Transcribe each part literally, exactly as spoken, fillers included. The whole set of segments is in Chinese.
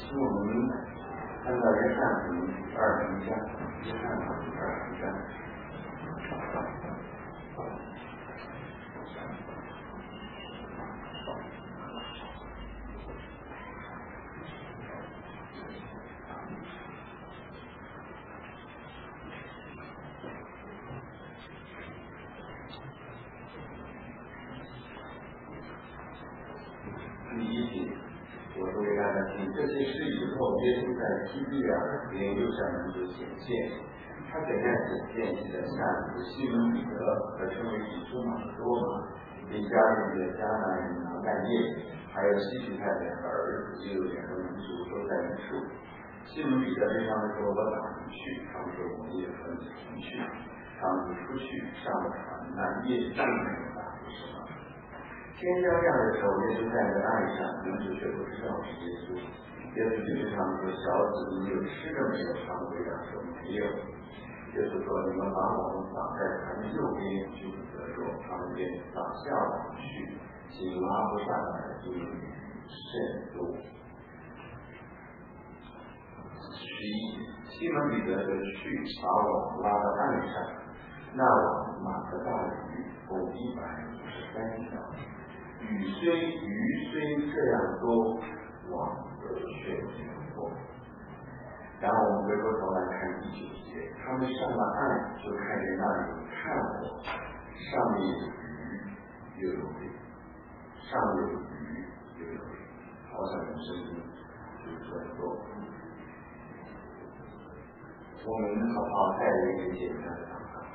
使我们明白，看到人善可能二成善，人善可能二成善。第一节，我说给大家听，这些事以后，耶稣在基利亚连右上门就显现，他怎样显现？记得下是西门彼得和称为以出马的多马，并加入的迦南人拿但业，还有西西太两个儿子，也有两个民族都在一处。西门彼得对他们说：“我打不去。”他们说：“我们也和你同去。”他们就出去上了船，那夜正没有打不什么。天将亮的时候，耶稣站在岸上，门徒却不知道是耶稣。耶稣就对他们说：“小子，你有吃的没有？”他们回答说：“没有。”耶稣说：“你们把我们绑在船右边，就不得着。”他们便倒下网去，竟拉不上来，因为甚多。十一，西门彼得就去把网拉到岸上，那网码得大鱼，共一百五十三条。鱼虽鱼虽这样多，网却没有多。然后我们回过头来看第九节，他们上了岸，就看见那里有炭火，上面有鱼，又有水，上有鱼，又有水，好像有声音，就是很多。我们好好带着一个简单的祷告。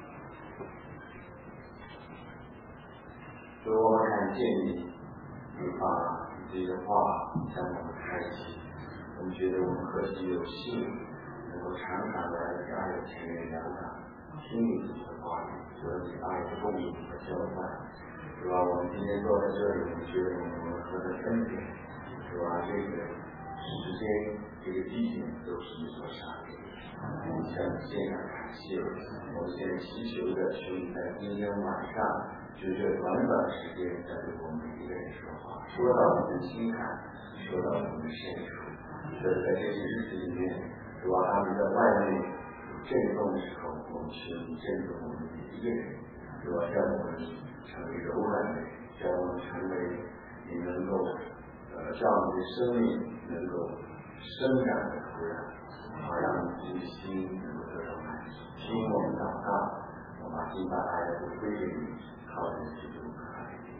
所以我们看见你，你把你这个话向我们开启，我们觉得我们何其有幸，能够常常来家里前面两场，听你自己的话语，和你爱的共鸣和交换，是吧？我们今天坐在这里，我们觉得我们何等恩典，是吧？这个时间，这个地点都是你所赏给的。我们向你献上感谢，我们现在祈求的求你在今天晚上，就这短短时间，在对我们每一个人说话，说到我们的心坎，说到我们的深处。所以在这些日子里面，是吧？他们在外面震动的时候，我们求你震动我们每一个人，是吧？让我们成为柔软的人，让我们成为你能够呃让我们的生命能够生长的土壤。好让你的心能够得到满足。听我们祷告，我把心把爱都归给你，靠着基督和爱你。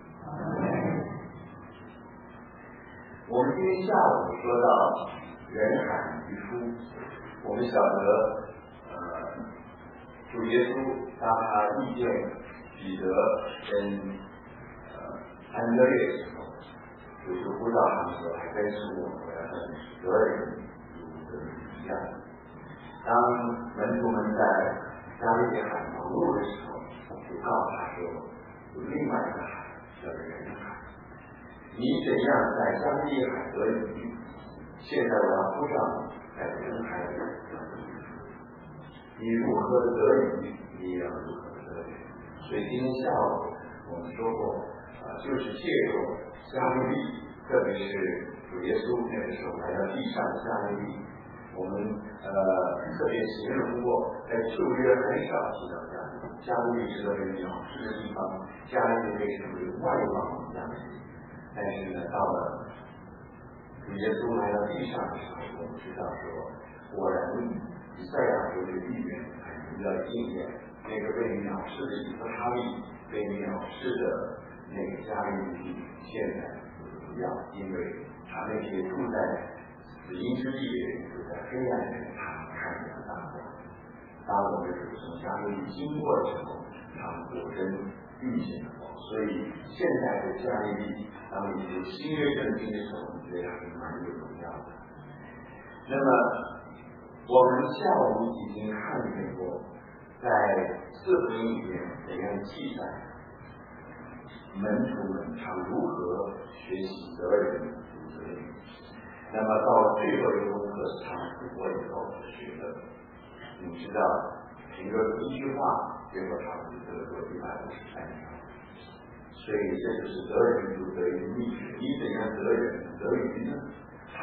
我们今天下午说到人海渔夫，我们晓得，呃，主耶稣当他遇见彼得跟呃安德烈的时候，就是呼召他们说：“还跟随我，我要让你是得人如得一样。”当门徒们在加利利海忙碌的时候，就告诉他说：“有另外一个海叫做人海，你怎样在加利利海得鱼，现在我要呼召你在人海里得鱼。你如何得鱼，你也要如何得人。”所以今天下午我们说过，啊、呃，就是借助加利利，特别是主耶稣那个时候来到地上的加利利。我们呃特别形容过，在旧约很少提到加利利，加利利是个很鸟事的地方，加利利被称为外邦加利利。但是呢，到了主耶稣来到地上的时候，我们知道说，果然以赛亚书的预言很比较应验，那个被藐视的以色哈利，被藐视的那个加利利，现在不要，因为他那些住在死荫之地的人，就在黑暗中，他看见了大光。当我们主从加利利经过的时候，他们果真遇见了光。所以现在的加利利，当你读新约圣经的时候，你觉得还是蛮有荣耀的。那么我们下午已经看见过，在四福音里面怎样记载门徒们他如何学习得人如得鱼。那么到了最后一个功课是他们读过以后学的，你知道凭着一句话，结果他们就得过一百五十三条。所以这就是得人如得鱼秘诀。你怎样得人得鱼呢？他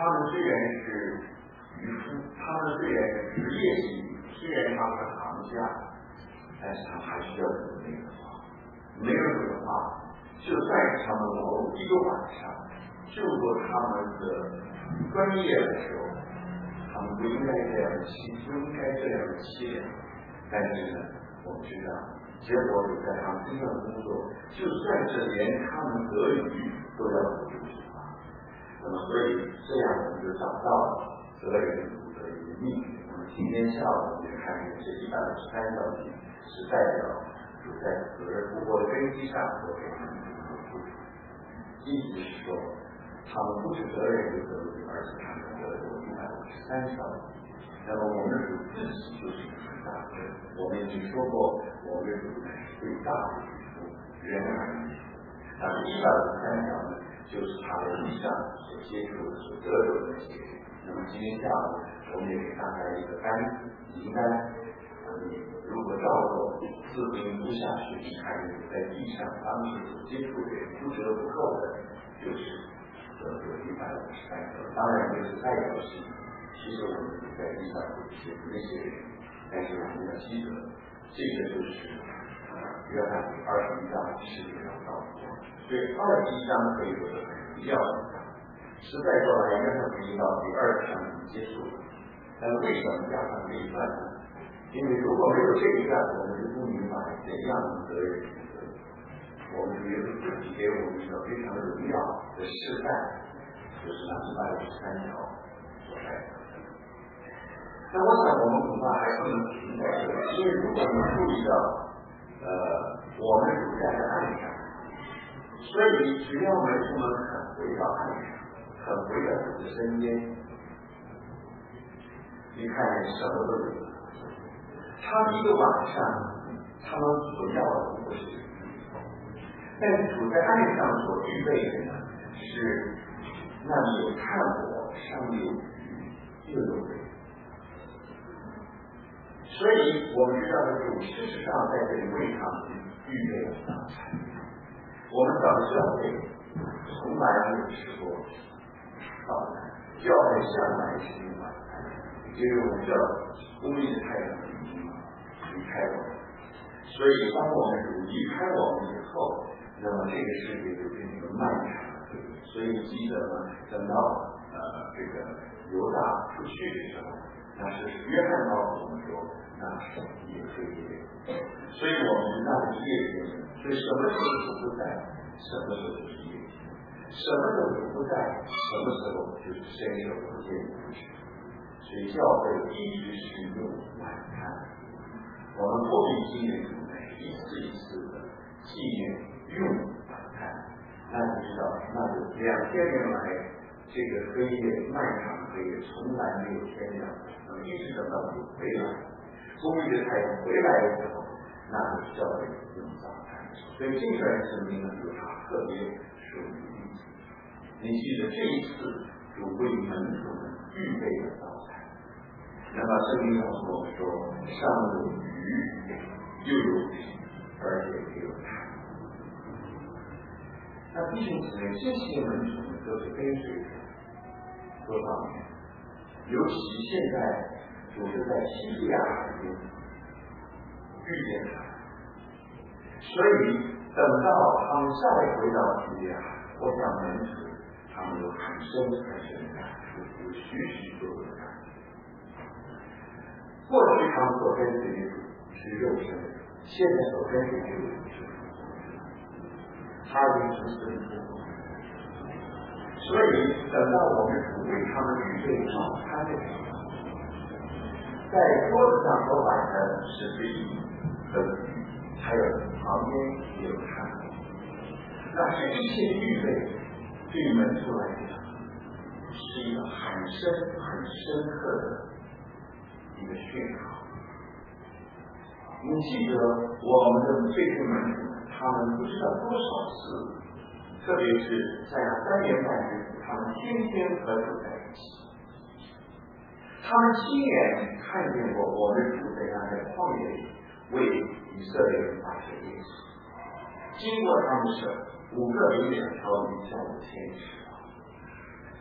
他们虽然是渔夫，他们虽然是职业性，虽然他们是行家，但是他们还需要有那个话，没有这个话，就算他们劳碌一个晚上，就做他们的专业的时候，他们不应该这样的气，不应该这样的凄凉。但是呢，我们知道，结果有在他们身上的工作，就算是连他们得鱼都要付出去啊。那么，所以这样我们就找到了责任主的一个秘诀。那么今天下午我们看见这一百五十三道题，是代表主在责任复活的根基上所给他们的付出。意思是说，他们不是责任有责任，而且他们得了一百五十三条。那么我们主自己就是很大的，我们已经说过，我们主乃是最大的主妇，人而已。那么一百五十三条呢，就是他的地上所接触的、所得着的那些人。那么今天下午，我们也给大家一个单名单，你如果照做自行读下去，你看你在地上当时所接触的人不折不扣的，就是得着一百五十三条。当然这是代表性。其实我们在地上写的那些人，但是我们要记得，这个就是呃约翰二十一章十九条到底。所以二十一章可以说是很重要的章。实在说来，约翰福音到第二章结束了。但为什么加上这一段呢？因为如果没有这一段，我们就不明白怎样的责任选择。我们觉得自己给我们一个非常荣耀的示范，就是那一百五十三条所代表。那我想我们恐怕还不能停在这里，因为如果你注意到，呃，我们处在岸上，所以只要门徒们肯回到岸上，肯回到主的身边，你看什么都有。他们一个晚上，他们所要的不是什么，但是处在岸上所预备的呢，是那里有炭火，上面有鱼，又有水。所以我们知道的主事实上在这里为他们预备了早餐。我们早教会从来没有吃过早餐，教会向来是用晚餐，因为我们知道公益的太阳已经离开我们，所以当我们主离开我们以后，那么这个世界就变成了漫长的。所以记得呢，等到呃这个犹大出去的时候，那是约翰告诉我们说，那是也是夜。所以我们那是夜间，所以什么时候主不在，什么时候就是夜间；什么时候主不在，什么时候就是伸手不见五指。所以教会一直是用晚餐，我们过去纪念主呢，一次一次的纪念用晚餐，那你知道，那就两千年来，这个黑夜漫长黑夜从来没有天亮，那么一直等到主回来，公益的太阳回来的时候，那就是教会用早餐。所以这段圣经呢，有它特别属于意思。你记得这一次主为门徒们预备了早餐。那么圣经告诉我们说，上有鱼，又有饼，而且也有茶。那弟兄姊妹，这些门徒们都是跟随者多少年？尤其现在主是在西利亚海边遇见他，所以等到他们再回到西利亚海，我想门徒他们有很深很深的感触，有许许多多的感触。过去他们所跟随的主是肉身，现在所跟随的主是他已经是复活。所以等到我们主为他们预备早餐的时候，在桌子上所摆的是饼和鱼，还有旁边也有汤。那这一切预备对门徒来讲是一个很深很深刻的一个讯号。你记得我们的这些门徒，他们不知道多少次，特别是在那三年半之前，他们天天和主在一起。他们亲眼看见过我们主在那在旷野里为以色列人发射耶稣，经过他们手，五个有两条鱼像五千尺。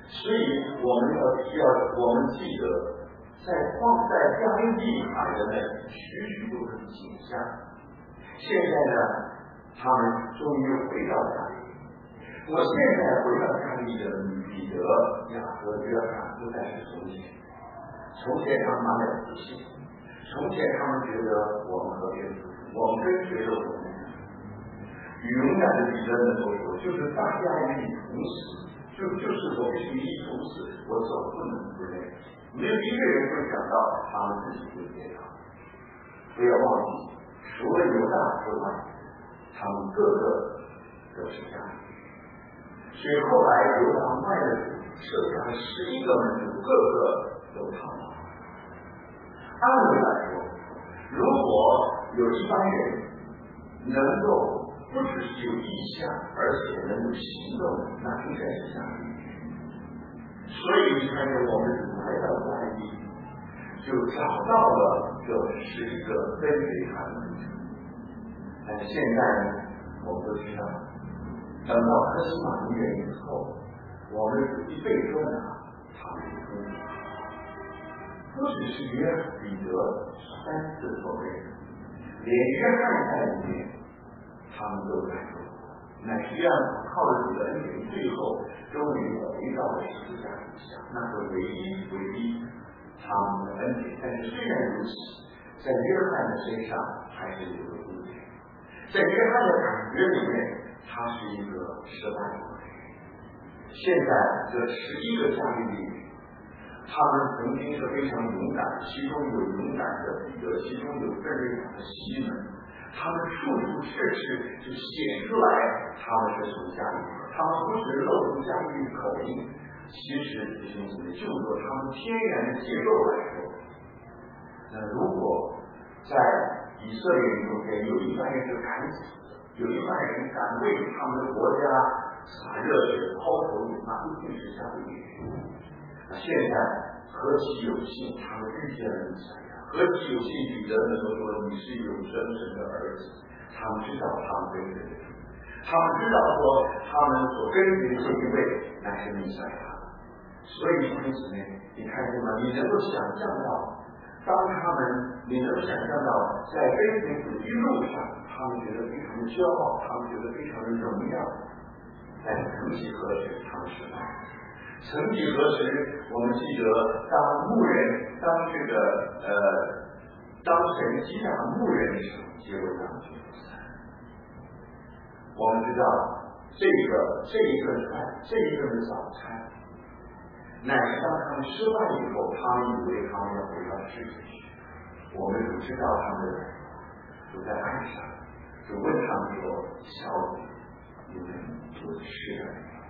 所以我们要要我们记得，在放在加利利海的那许许多多的景象，现在呢，他们终于回到加利利。我现在回到加利利的彼得、雅各、约翰不再是从前，从前他们满了自信，从前他们觉得我们和别人不同，我们跟随着我们。勇敢的彼得能够说，就是大家与你同死，就就是我必须一同死，我总不能不认。没有一个人会想到他们自己会跌倒。不要忘记，除了犹大之外，他们各个都是这样。所以后来犹大卖了主，剩下的十一个门徒，个个都逃了。按理来说，如果有一班人能够不只是有意向，而且能够行动，那应该是这样的。所以你看见我们来到加利利，就找到了这十一个跟随他的门徒。但是现在呢，我们都知道，等到克西马尼园以后，我们一被捉拿，他们就跟随他。不只是约彼得三次否认，连约翰在里面。他们都来过，乃是这样靠着主的恩典，最后终于回到了十字架底下，那是唯一唯一他们的恩典。但是虽然如此，在约翰的身上还是有个污点，在约翰的感觉里面，他是一个失败的人。现在这十一个加利利人，他们曾经是非常勇敢，其中有勇敢的彼得，其中有分瑞亚的西门。他们处处事事就显出来，他们是从加利利，他们不是露出加利利口音，其实弟兄姊妹，就说他们天然的结构来说，那如果在以色列人中间有一班人是敢死的，有一班人敢为他们的国家洒热血、抛头颅，那一定是加利利人。那现在何其有幸，他们遇见了弥赛亚。何其有幸彼得能够说你是有真神的儿子，他们知道他们跟随的主，他们知道说他们所跟随的这一位乃是弥赛亚。所以弟兄姊妹，你看见吗？你能够想象到，当他们你能够想象到在跟随主一路上，他们觉得非常的骄傲，他们觉得非常的荣耀，但是曾几何时他们失败。曾几何时，我们记得当牧人当这个呃当神击打牧人的时候，结果他们就不散。我们知道这个这一顿饭，这一顿的早餐，乃是当他们失败以后，他们以为他们要回到世界去。我们都知道他们都在岸上，就问他们说：“小子，你们有吃了没有？”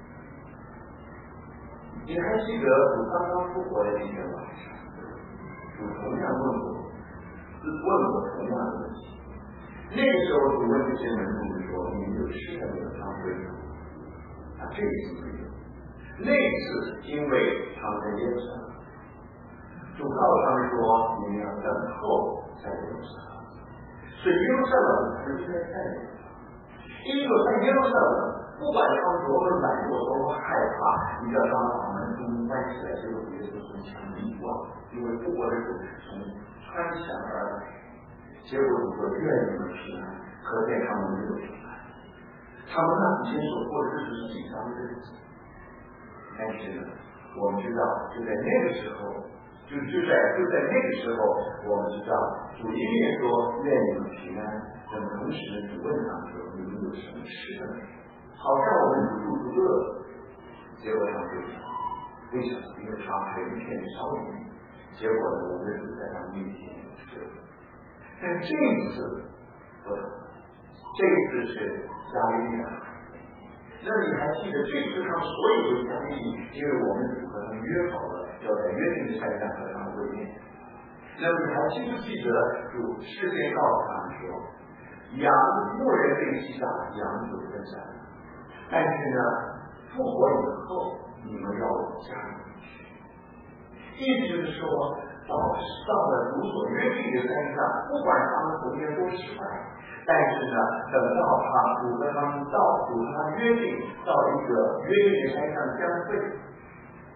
你还记得主刚刚复活的那天晚上，主同样问我，问我同样的问题。那个时候，主问这些门徒说：“你们有吃的没有？”他们说：“啊，这一次没有。”那一次，因为他们在耶路撒冷，主告诉他们说：“你们要等候在耶路撒冷。”所以耶路撒冷是在在哪？因为在耶路撒冷。不管他们多么软弱，多么害怕，你知道他们把门中关起来，结果耶稣从墙里望，因为复活的主从穿墙而来，结果主说愿你们平安，可见他们没有平安。他们那以前所过的日子是紧张的日子，但是呢，我们知道就在那个时候，就就在就在那个时候，我们知道主一面说愿你们平安，但同时主问他们说你们有什么吃的没有？好像我们肚子饿，结果他们就讲，为什么？因为他还有一片烧鱼，结果呢，我们就在他面前吃。但这一次不同，这一次是加利利海。那你还记得这次他们所有的加利利，因为我们主和他们约好了要在约定的山上和他们会面。那么你还记不记得主事先告诉他们说，羊牧人被击打，羊就分散了。但是呢，复活以后，你们要往家里去。意思是说，到到了主所约定的山上，不管他们昨天多失败，但是呢，等到他主和他们到主和他们约定到一个约定的山上相会，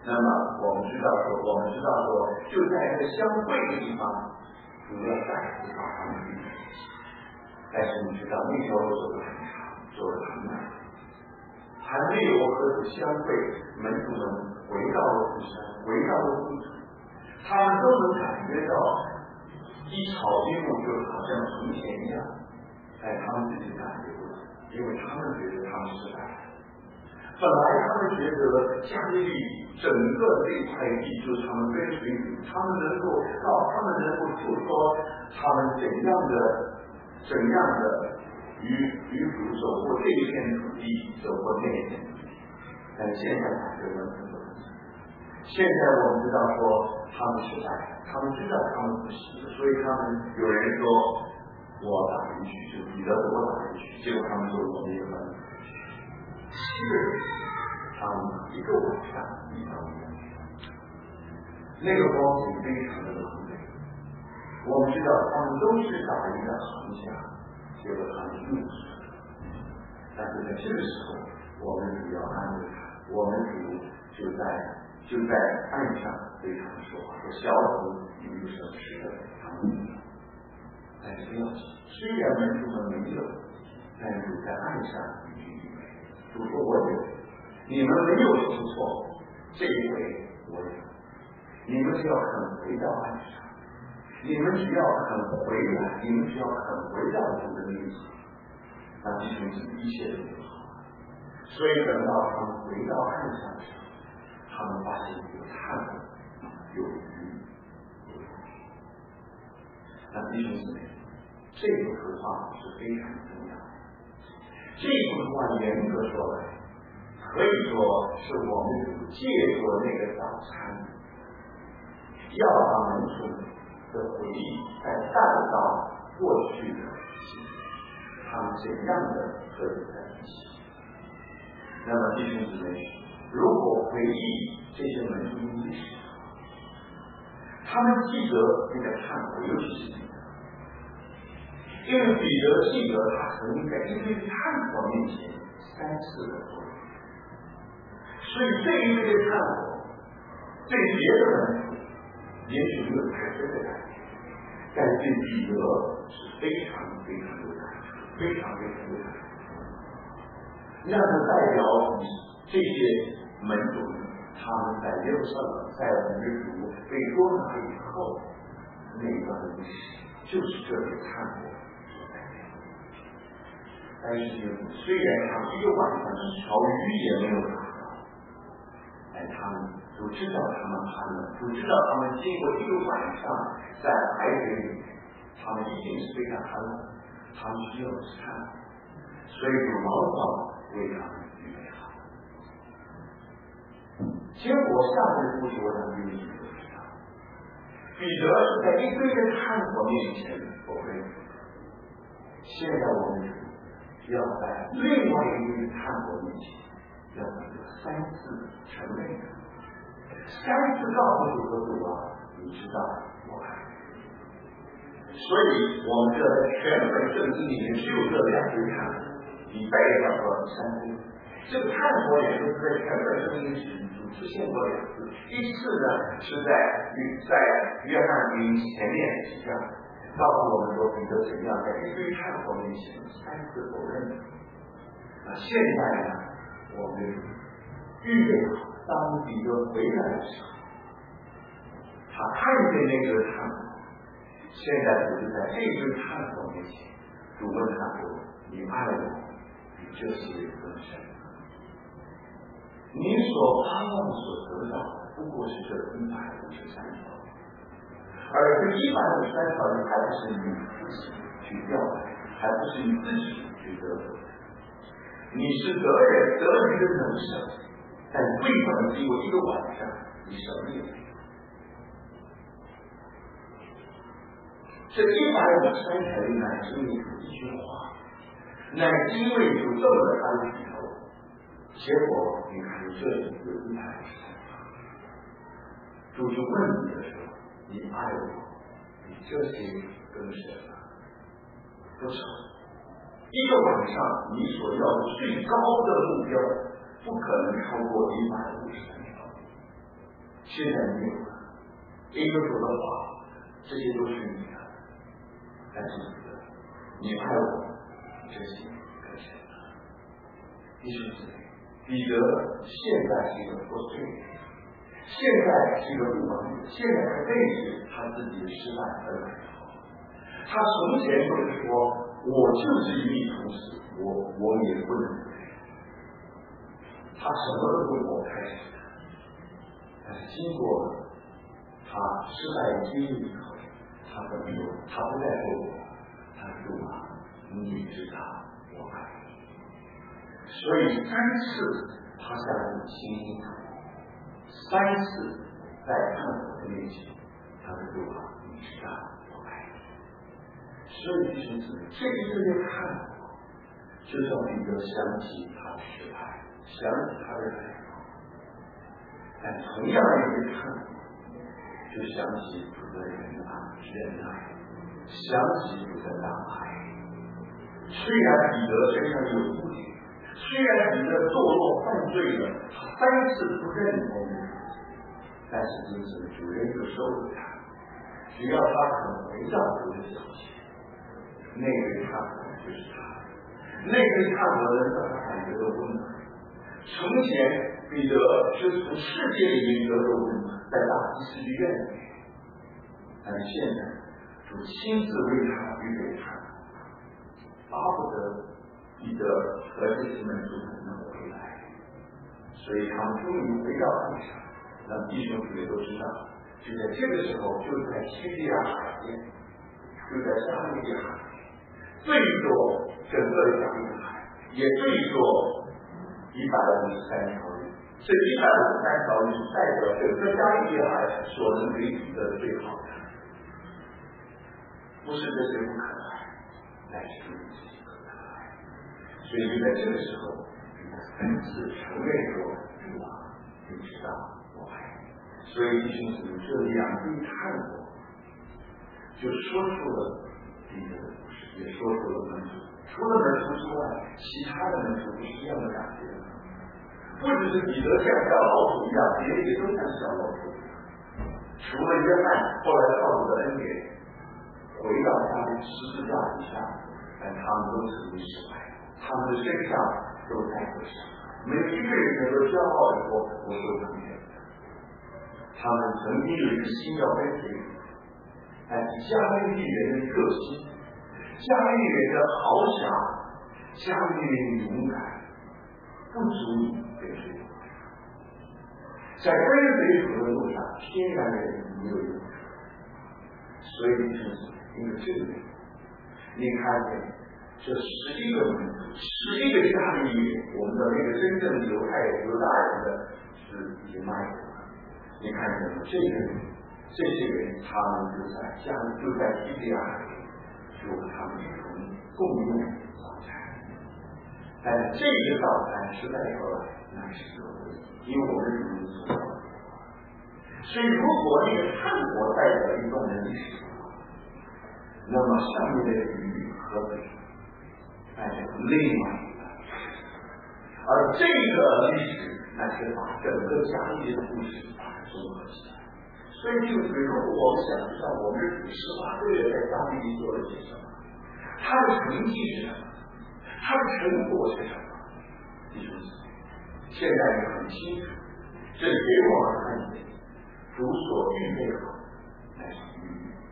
那么我们知道说，我们知道说，就在这相会的地方，主要再次把他们聚在一起。但是你知道，那条路走得很长，走得很难，还没有和主相会，门徒们回到了父山，回到了父主，他们都能感觉到一草一木就好像从前一样，但他们自己感觉不到，因为他们觉得他们是白的。本来他们觉得加利利整个这一块地就是他们跟随主，他们能够到，他们能够诉说他们怎样的怎样的与与主走过这一片土地，走过那一片土地。但现在感觉问题不同，现在我们知道说他们是白的，他们知道他们不行，所以他们有人说我打进去，就彼得说我打进去，结果他们说我们也打进去。是他们一个晚上一到那个光景非常的狼狈。我们知道他们都是打一个航下，结果他们用死了。但是在这个时候，我们主要安慰他，我们主就在就在岸上对他们说话，说小子你们所吃的他们。但是不要紧，虽然门徒们没有，但是主在岸上与你们。主说我有，你们没有出错，这一回我有。你们只要肯回到岸上，你们只要肯回来，你们只要肯回到主的面前，那弟兄姊妹一切都就好。所以等到他们回到岸上时，他们发现有炭火，有鱼，有肉。那弟兄姊妹，这幅画是非常重要的。这幅画严格说来，可以说是我们主借过那个早餐，要把门徒的回忆再带到过去的他们怎样的合在一起。那么弟兄姊妹，如果回忆这些门徒的历史，他们记得那个炭火，尤其是彼得，因为彼得记得他曾经在一堆炭火面前三次的作为，所以这一堆的炭火对别的门徒也许没有太深的感觉，但对彼得是非常非常有感触，非常非常有感触。那么代表这些门徒，他们在耶路撒冷，在我们的主被捉拿以后，那段历史就是这些炭火所代表。但是虽然他们一个晚上一条鱼也没有打到，但他们都知道他们寒冷，都知道他们经过一个晚上在海水里，他们一定是非常寒冷，他们需要吃炭，所以主往往为他们预备好。结果下面的故事我想你们都知道，彼得是在一堆的炭火面前否认，现在我们要在另外一堆的炭火面前要三次承认，三次告诉主的主啊，你知道我爱你。所以我们这全本圣经里面只有这两堆炭火，以代表了三堆。这个炭火也就是在全本圣经里出现过两次，一次呢是在在约翰福音前面几章告诉我们说彼得怎样在一堆炭火面前三次否认。那现在呢，我们预备好，当彼得回来的时候，他看见那个炭火，现在就是在这堆炭火面前，主问他说：“你爱我比这些更深？你所盼望所得到的，不过是这一百五十三条，而这一百五十三条还不是你自己去要来，还不是你自己去得的。你是得人得鱼的能手，但为什么经过一个晚上，你什么也没有？这一百五十三条乃是因为主一句话，乃是因为主这么的安排。”结果你看这里有一百五十三条，主就问你的时候，你爱我比这些更深吗？不是，一个晚上你所要的最高的目标，不可能超过一百五十三条。 现在没有了。耶稣说的话，这些都是你的，但是你爱我，这些更深了。弟兄姊妹，彼得现在是一个破碎的，现在是一个不完美，现在他认识他自己的失败和软弱。他从前就是说，我就是一粒虫子，我我也不能对。他什么都为我开始的，但是经过他失败的经历以后，他怎么说？他不再说我，他说啊，你知道我爱你。所以三次他向你倾心吐露，三次在看我的面前，他说啊，你知道我爱你。所以弟兄姊妹，这一个月看我，就像彼得想起他的失败，想起他的软弱，但同样也看我，就想起主的仁爱、仁爱，想起主的大爱。虽然彼得身上有污点，虽然彼得堕落犯罪了，他三次不认同主，但是因此主人就收了他，只要他肯回到主的脚前，那位看我就是他，那位看我的让他感觉到温暖。从前彼得是从世界里面得到温暖，在大祭司的院里，但是现在主亲自为他预备他，巴不得彼得和这些门徒能回来，所以他们终于回到岸上，让弟兄姊妹都知道，就在这个时候，就在叙利亚海边，就在加利利海，对着整个加利利海，也对着一百五十三条鱼，这一百五十三条鱼是代表整个加利利海所能给予的最好的，不是这些不可爱，乃是这些可爱。所以就在这个时候，三次承认说：“主啊，你知道我爱你。”所以弟兄姊妹，这两对看我，就说出了彼得的故事，也说出了门徒。除了门徒之外，其他的门徒不是一样的感觉的。不只是彼得像小老鼠一样，别人也都像小老鼠一样。除了约翰后来靠主的恩典回到他的十字架以下，但他们都是为失败，他们的身上都带着伤，没有一个人能够骄傲的说我受成全的。他们曾经有一个心要跟随，但是加利利人的热心，加利利人的豪侠，加利利人的勇敢，不足以跟随主。在跟随主的路上，天然的人没有用处。所以弟兄姊妹，因为这个原因，你看见这十一个门徒，十一个加利利人，我们的那个真正的犹太犹大人的是已经卖走了。你看见了这个人，这些人他们就在家就在叙利亚里，就和他们一同共用早餐。但是这个早餐实在说来，那是可贵，因为我们是如此的。所以如果那个汉国代表一种人历史，那么上面的鱼和饼那是另外一个，而这个历史那是把整个加利利的故事把它综合起来。所以就是如果我们想知道我们是十八个月在加利利做了些什么，它的成绩是什么，它的成果是什么，弟兄姊妹，现在也很清楚，这给我们看见主所预备好乃是鱼。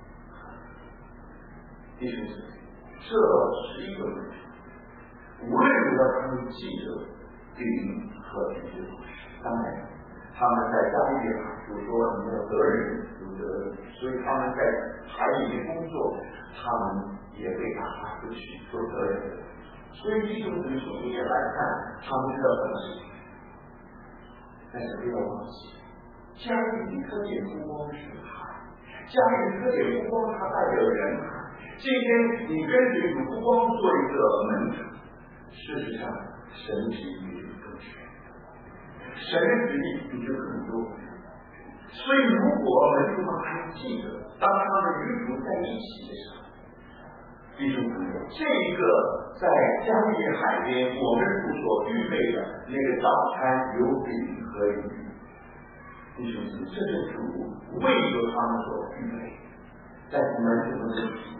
弟兄姊妹，这十一个门徒，无论如何他们记得饼和饼的故事。当然，他们在加利利海，就说你要得人有得人，所以他们在海里面工作，他们也被打发出去做得人的。所以弟兄姊妹，从一点来看，他们知道什么事情，但是不要忘记，加利利特点不光是海，加利利特点不光它代表人海。今天你跟随主不光做一个门徒，事实上神旨意比更全，神的旨意比这更多。所以如果门徒们还记得，当他们与主在一起的时候，弟兄朋友，这一个在加利利海边我们主所预备的那个早餐有饼和鱼， 弟兄姊妹，这是主为着他们所预备，在门徒的里面。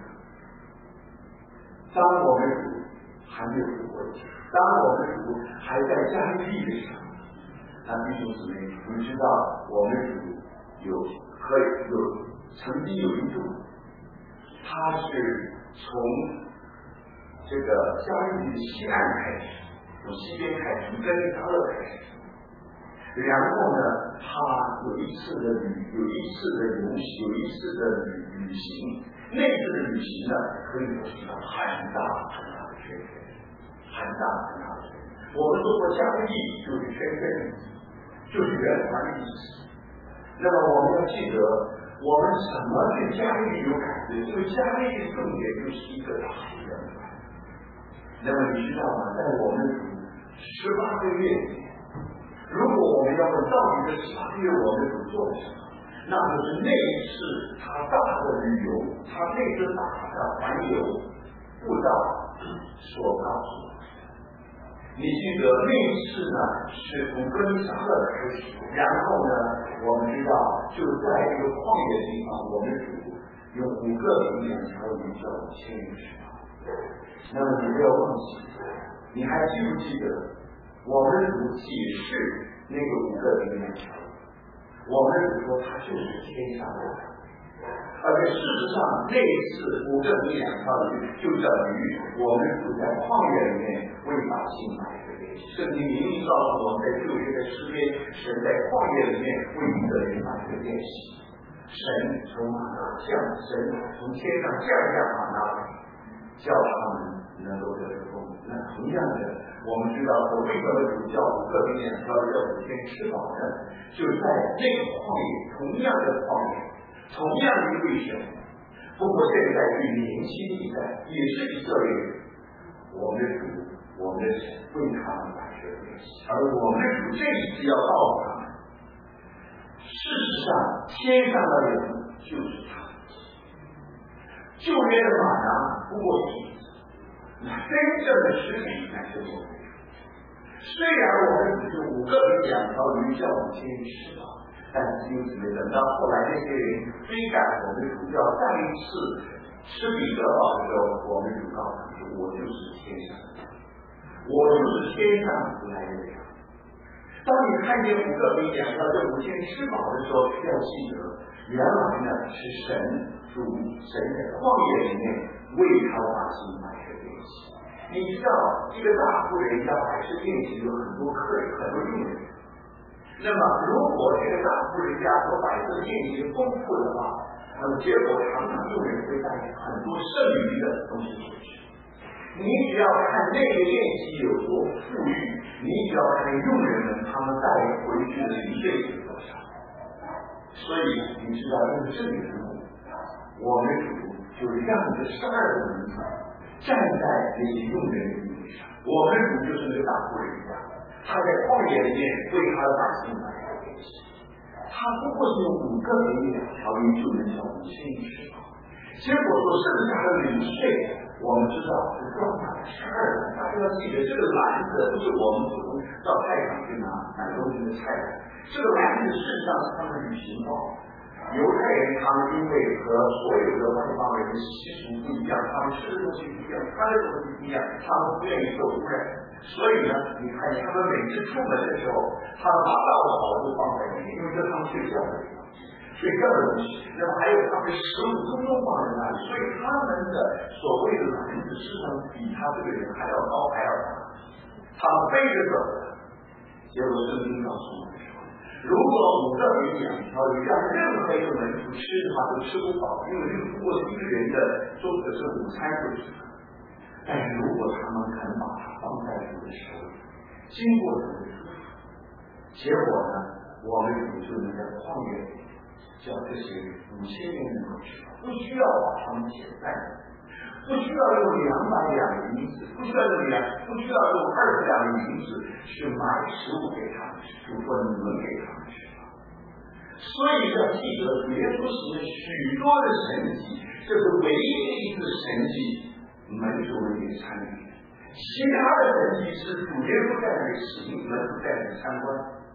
当我们主还没有复活前，当我们主还在加利利的时候，那弟兄姊妹，你知道我们主有可以有曾经有一度，他是从这个加利利的西岸开始，从西边开始，从加利撒勒开始。然后呢，他有一次的旅，有一次的游戏，有一次的旅旅行。那次的旅行呢，可以说是一个很大很大的圈圈，很大很大的圈圈。我们说过，加利利就是圈圈，就是原来的意思。那么我们要记得，我们什么对加利利有感觉？因为加利利重点就是一个大的圆环。那么你知道吗？在我们十八个月里面。如果我们要问到底这十八个月我们主做了什么，那就是那一次他大的旅游，他那次大的环游步道所告诉我们。你记得那一次呢，是从哥尼撒勒开始，然后呢，我们知道就在这个旷野的地方，我们主用五个零两条鱼叫五千人吃饱。那么你不要忘记，你还记不记得？我们主解释那个五个零两条，我们主说它就是天上的，而且事实上那次五个零两条鱼就等于我们主在旷野里面为百姓买的练习。圣经明明告诉我们，在旧约的诗篇，神在旷野里面为一个人买的练习。神从马拿降，神从天上降下马拿，叫他们能够得着丰。那同样的，我们知道说为什么主叫五个零两条要五天吃饱呢？就在那个旷野，同样的旷野，同样的为神。不过现在对年轻一代也是以色列人，我们的主，我们的神为他们摆设练习，而我们的主这一次要告诉他们，事实上天上的人就是他们。旧约的马拿不过一次。那真正的实体乃是我们。虽然我们只是五个人两条鱼叫五千人吃饱，但是因此等到后来那些人追赶我们主要再一次吃彼得堡的时候，我们主告诉他说：“我就是天上的，我就是天上来的粮。”当你看见五个人两条这五千人吃饱的时候，要记得，原来呢是神主神在旷野里面为他百姓买的练习。你知道，一个大户人家百事练习有很多客人，很多佣人。那么，如果这个大户人家所摆设的练习丰富的话，那么结果常常佣人会带很多剩余的东西出去。你只要看那个练习有多富裕，你只要看佣人们他们带回去的零碎是多少。所以你知道，用这个时候，我们主就让这十二个民族站在这些佣人的地位上。我们主就是那个大户人家，他在旷野里面为他的百姓来练习。他不过是用五个零两条鱼就能叫五千人吃饱，结果说剩下的零碎，我们知道是装满了十二篮。大家要记得，这个篮子不是我们普通到菜场去拿买东西的菜篮，这个篮子事实上是他们的旅行包。犹太人他们因为和所有的外邦人的习俗不一样，他们吃的东西不一样，穿的东西不一样，他们不愿意受污染。所以呢，你看他们每次出门的时候，他们把道的宝都放在里面，因为这是他们睡觉的地方，睡觉的东西。那么还有他们的食物通通放在那里，所以他们的所谓的篮子事实上比他这个人还要高还要大，他们背着走的。结果圣经告诉我们说，如果五个人两条鱼让任何一个门徒吃的话都吃不饱，因为这个不过是一个人的中的是午餐就是了。但是如果他们肯把它放在主的手里，经过主的祝福，结果呢，我们主就能在旷野里叫这些五千人能够吃饱，不需要把他们遣散，不需要用两百两的银子，不需要用两，不需要用二十两的银子去买食物给他们吃，主说你们给他们吃吧。所以要记得，主耶稣行了许多的神迹，这是唯一的一次神迹，门徒们也参与。其他的神迹是主耶稣在那里行，门徒在那里参观。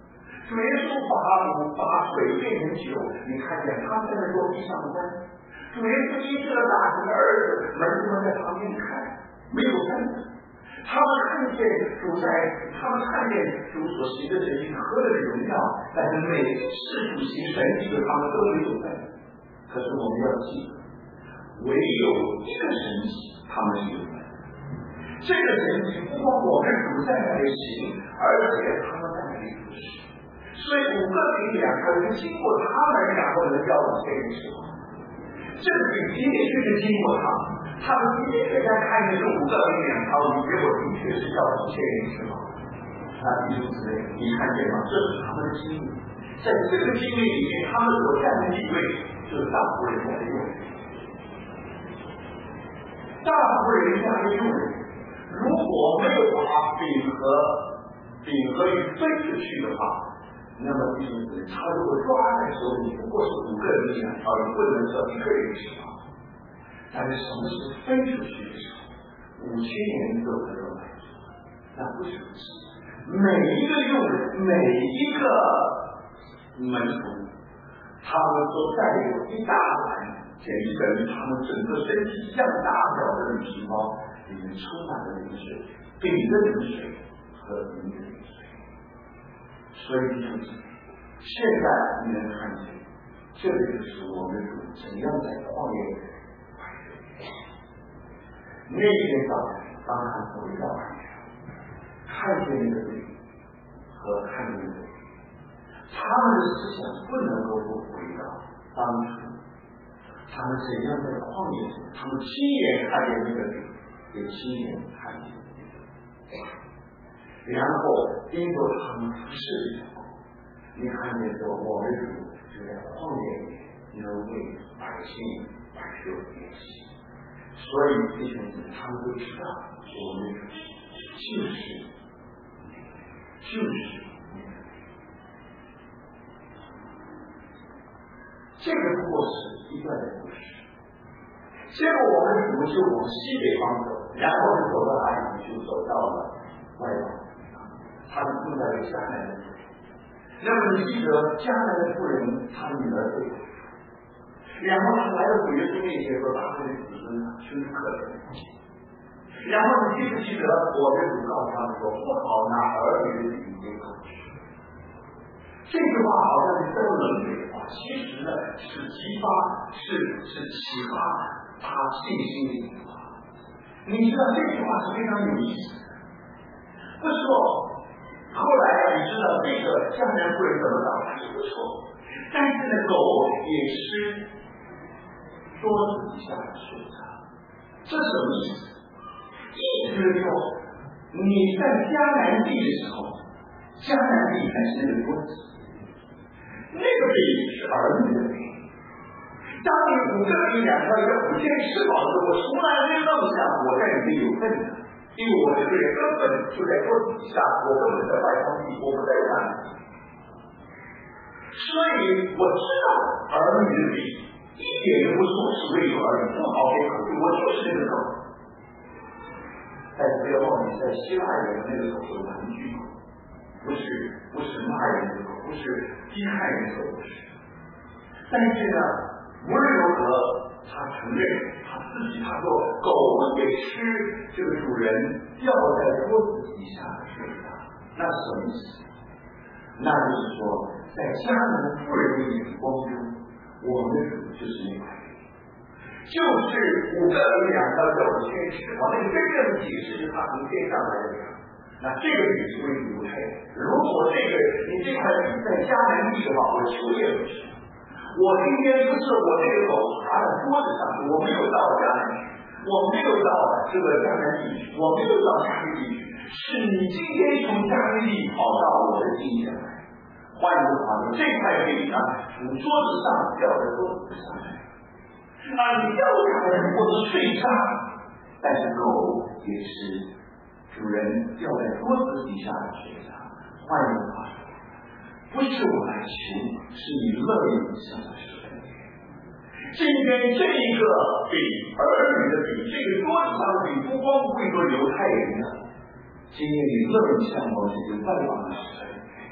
主耶稣把把水变成酒，你看见他在那做地上的官。主耶稣医治了大臣的儿子，门徒们在旁边看，没有分的。他们看见主在，他们看见主所行的神迹何等的荣耀，但是每次主行神迹的他们都没有分。可是我们要记得，唯有一个神迹他们是有分。这个神迹不光我们主在那里行，而且他们在那里服侍。所以五个饼两个人经过他们，然后能叫我这个时候，这个饼仅仅是经过他们，他们今天给大家看见这五个饼两条鱼，结果的确是叫五千人吃饱。那弟兄姊妹，你看见吗？这是他们的经历，在这个经历里面，他们所占的地位就是大户人家的佣人。大户人家的佣人，如果没有把饼和饼和鱼分出去的话，那么弟兄姊妹，他如果抓在手里，不过是五个人两条鱼，不能叫一个人吃饱。但是什么时候分出去的时候，五千人都能够满足，那不是如此。每一个佣人，每一个门徒，他们都带有一大碗，简直等于他们整个身体像大小的旅行包，里面充满了灵水，饼的灵水和鱼的灵水。所以弟兄姊妹，现在你能看见，这个就是我们主怎样在旷野里那天早晨，当他回到岸上，看见那个饼和看见那个饼，他们的思想不能够不回到当初他们怎样在旷野中，他们亲眼看见那个饼，也亲眼看见那个饼，然后因着他们服侍的时候，你看见说我们主就在旷野里能为百姓百姓练习。所以弟兄姊妹，他们都知道我们就是就是这个不过是一段的故事。结果我们主就往西北方走，然后就走到哪里，就走到了外邦，他们住在迦南的地方。那么你记得迦南的妇人，她的女儿对，然后他来到主耶稣面前说：“大卫的子孙啊，真可怜。”然后你记不记得我的主告诉他们说：“不好拿儿女的饼给狗吃。”这句话好像是这么冷血的话，其实呢是激发，是是启发他信心的一句话。你知道这句话是非常有意思的。不错，后来你知道这个迦南妇人怎么搞，还是不错，但是呢，狗也吃桌子底下的蔬菜，这什么意思？意思就是说，你在迦南地的时候，迦南地还是那个桌子，那个饼是儿女的饼。当你五个饼两条鱼五千吃饱的时候，我从来没有那么想我在里面有份的，因为我这个人根本就在桌子底下，我根本在外方地，我不在家里。所以我知道儿女的饼一点也不从此为有儿女，不好给口气，我就是那个狗。但是不要忘记，在希腊人那个狗是玩具狗，不是不是骂人的狗，不是逼害人的狗，不是。但是呢，无论如何，他承认他自己，他说狗也吃这个主人掉在桌子底下的水的，那是什么意思？那就是说，在迦南妇人的眼光中，我们的主就是那块饼，就是五个饼两条叫我先吃。我那个真正的解释是他从天上来的饼，那这个饼是为犹太人。如果这个你这块饼在迦南地的话，我求也不吃。我今天不是我这个狗爬在桌子上，我没有到迦南去，我没有到这个迦南地区，我没有到迦南地区，是你今天从迦南地跑到我的境界来。换句话说，这块饼呢，从桌子上掉在桌子上来，啊，你掉下来或者碎渣，但是狗也是主人掉在桌子底下的碎渣。换句话说，不是我来求，是你乐意向我施恩。今天这一个饼，儿女的饼，这个桌子上的饼，不光不会说犹太人的，今天你乐意向我这个外邦的施恩，你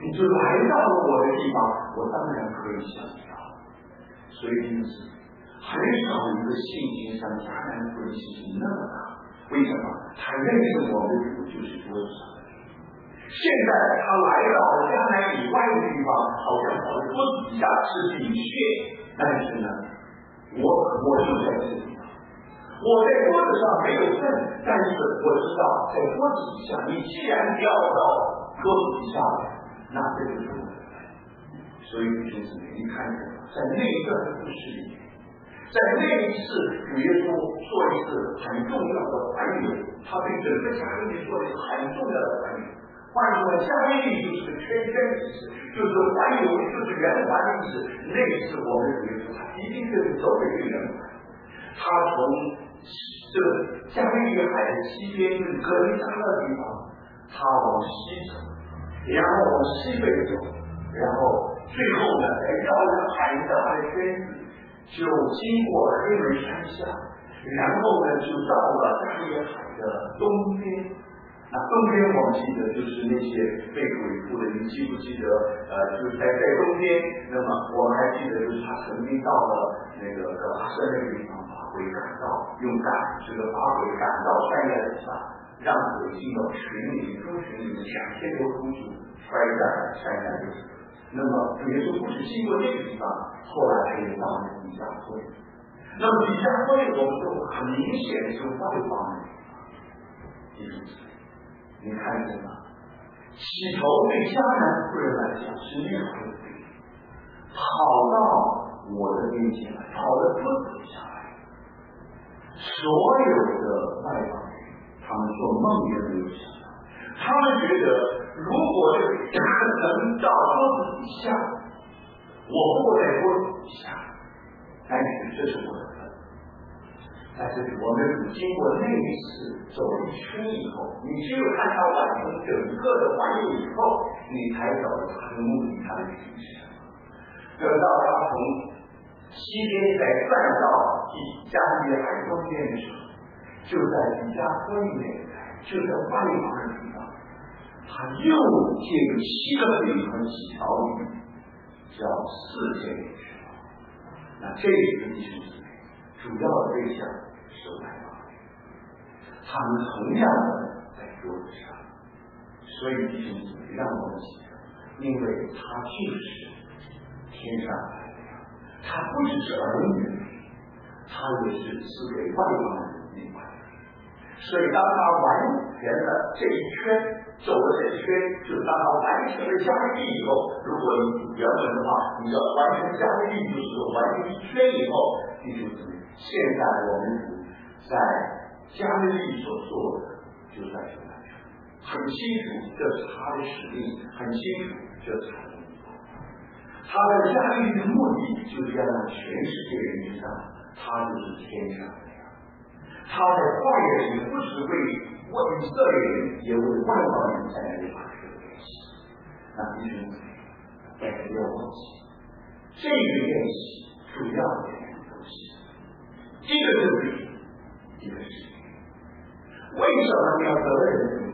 你就来到了我的地方，我当然可以想到。所以因此，很少一个信心像迦南夫人信心那么大。为什么？他认识我们的主就是多少。现在他来到迦南以外的地方，好像他的桌子底下是饼屑，但是呢，我我就在这个地方。我在桌子上没有份，但是我知道在桌子底下，你既然掉到桌子底下来，那这就是我的份。所以弟兄姊妹，你看着，在那一段的故事里面，在那一次主耶稣做一次很重要的还原，他对整个加利利做了一个很重要的还原。换句话说，加利利就是个圈圈的意思，就是环游，就是圆环的意思。那一次我们主耶稣他一定就是走这个圆环，他从这个加利利海的西边就是格利撒的地方，他往西走，然后往西北走，然后最后呢再绕着很大的圈子，就经过黑门山下，然后呢就到了加利利海的东边。那东边我们记得就是那些被鬼附的，你记不记得？呃，就是在在东边，那么我们还记得就是他曾经到了那个格拉森那个地方，把鬼赶到，用赶这个把鬼赶到山崖底下，让鬼进到群里，猪群里面两千多猪就摔在山崖底下。那么主耶稣不是经过那个地方，后来他又到了比加会。那么比加会我们都很明显是外邦人，记住。你看见吗？起头对迦南夫人来讲是那样的对，跑到我的面前来，跑到桌子下来。所有的外邦人，他们做梦也没有想到，他们觉得如果这个能到桌子底下，我坐在桌子底下，但是这是我的份。在这里，我们经过那一次走一圈以后，你只有看他完成整个的环游以后，你才找到他的目的，他的原因是什么？等到他从西边再转到加利利海东边的时候，就在比加坡那一带，就在外邦的地方，他又借有七个饼和几条鱼，叫四件事。那这个弟兄姊妹，主要的对象是外邦人，他们同样的在桌子上，所以弟兄姊妹让我们记得，因为他就是天上来的，他不只是儿女，他也是赐给外邦人的另外的。所以当他完成了这一圈，走了这一圈，就是当他完成了加利利以后，如果你原本的话，你要完成加利利，就是完成一圈以后，弟兄姊妹，现在我们在加利利所做的，就在这来说，很清楚这是他的使命，很清楚这是他的目的。他的加利利的目的，就是要让全世界人知道，他就是天上的。他的话语不只为为以色列人，也为外邦人带来法律的练习。那弟兄姊妹，但是不要忘记，这个练习主要的两个东西，一个是律，一个是律。为什么要得人的律？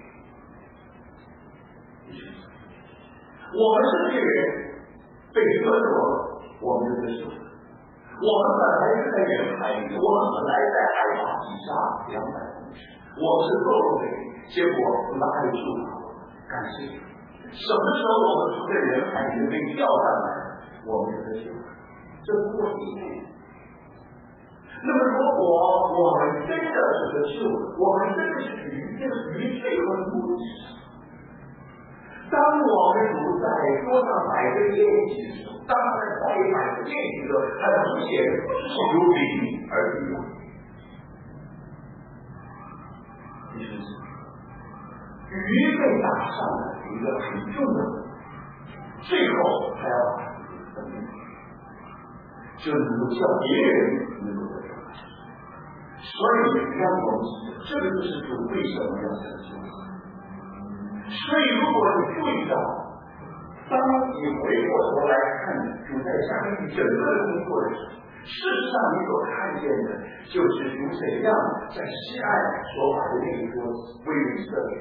弟兄姊妹，我们这些人被得着了，我们就得救了。我们本来是在人海里，我们本来在海拔以下两百公尺，我们是堕落的人，结果拉着救了我们，感谢主。什么时候我们从这人海里被调上来，我们就得救了，这不过一步。那么如果我们真的是得救了，我们真的是鱼，这个鱼最后的目的是什么？当我们不在桌上摆着宴席的时候，当他在摆摆着宴席的时候，他明显不是有饼而已。其实，鱼被打上了一个很重要的，最后还要把自己分离，就能够叫别人能够得到。所以让我们记得，这个就是主为什么要成就。所以，如果你注意到，当你回过头来看主在加利利整个工作的时候，事实上你所看见的，就是主怎样在西岸所摆的那个桌子为以色列，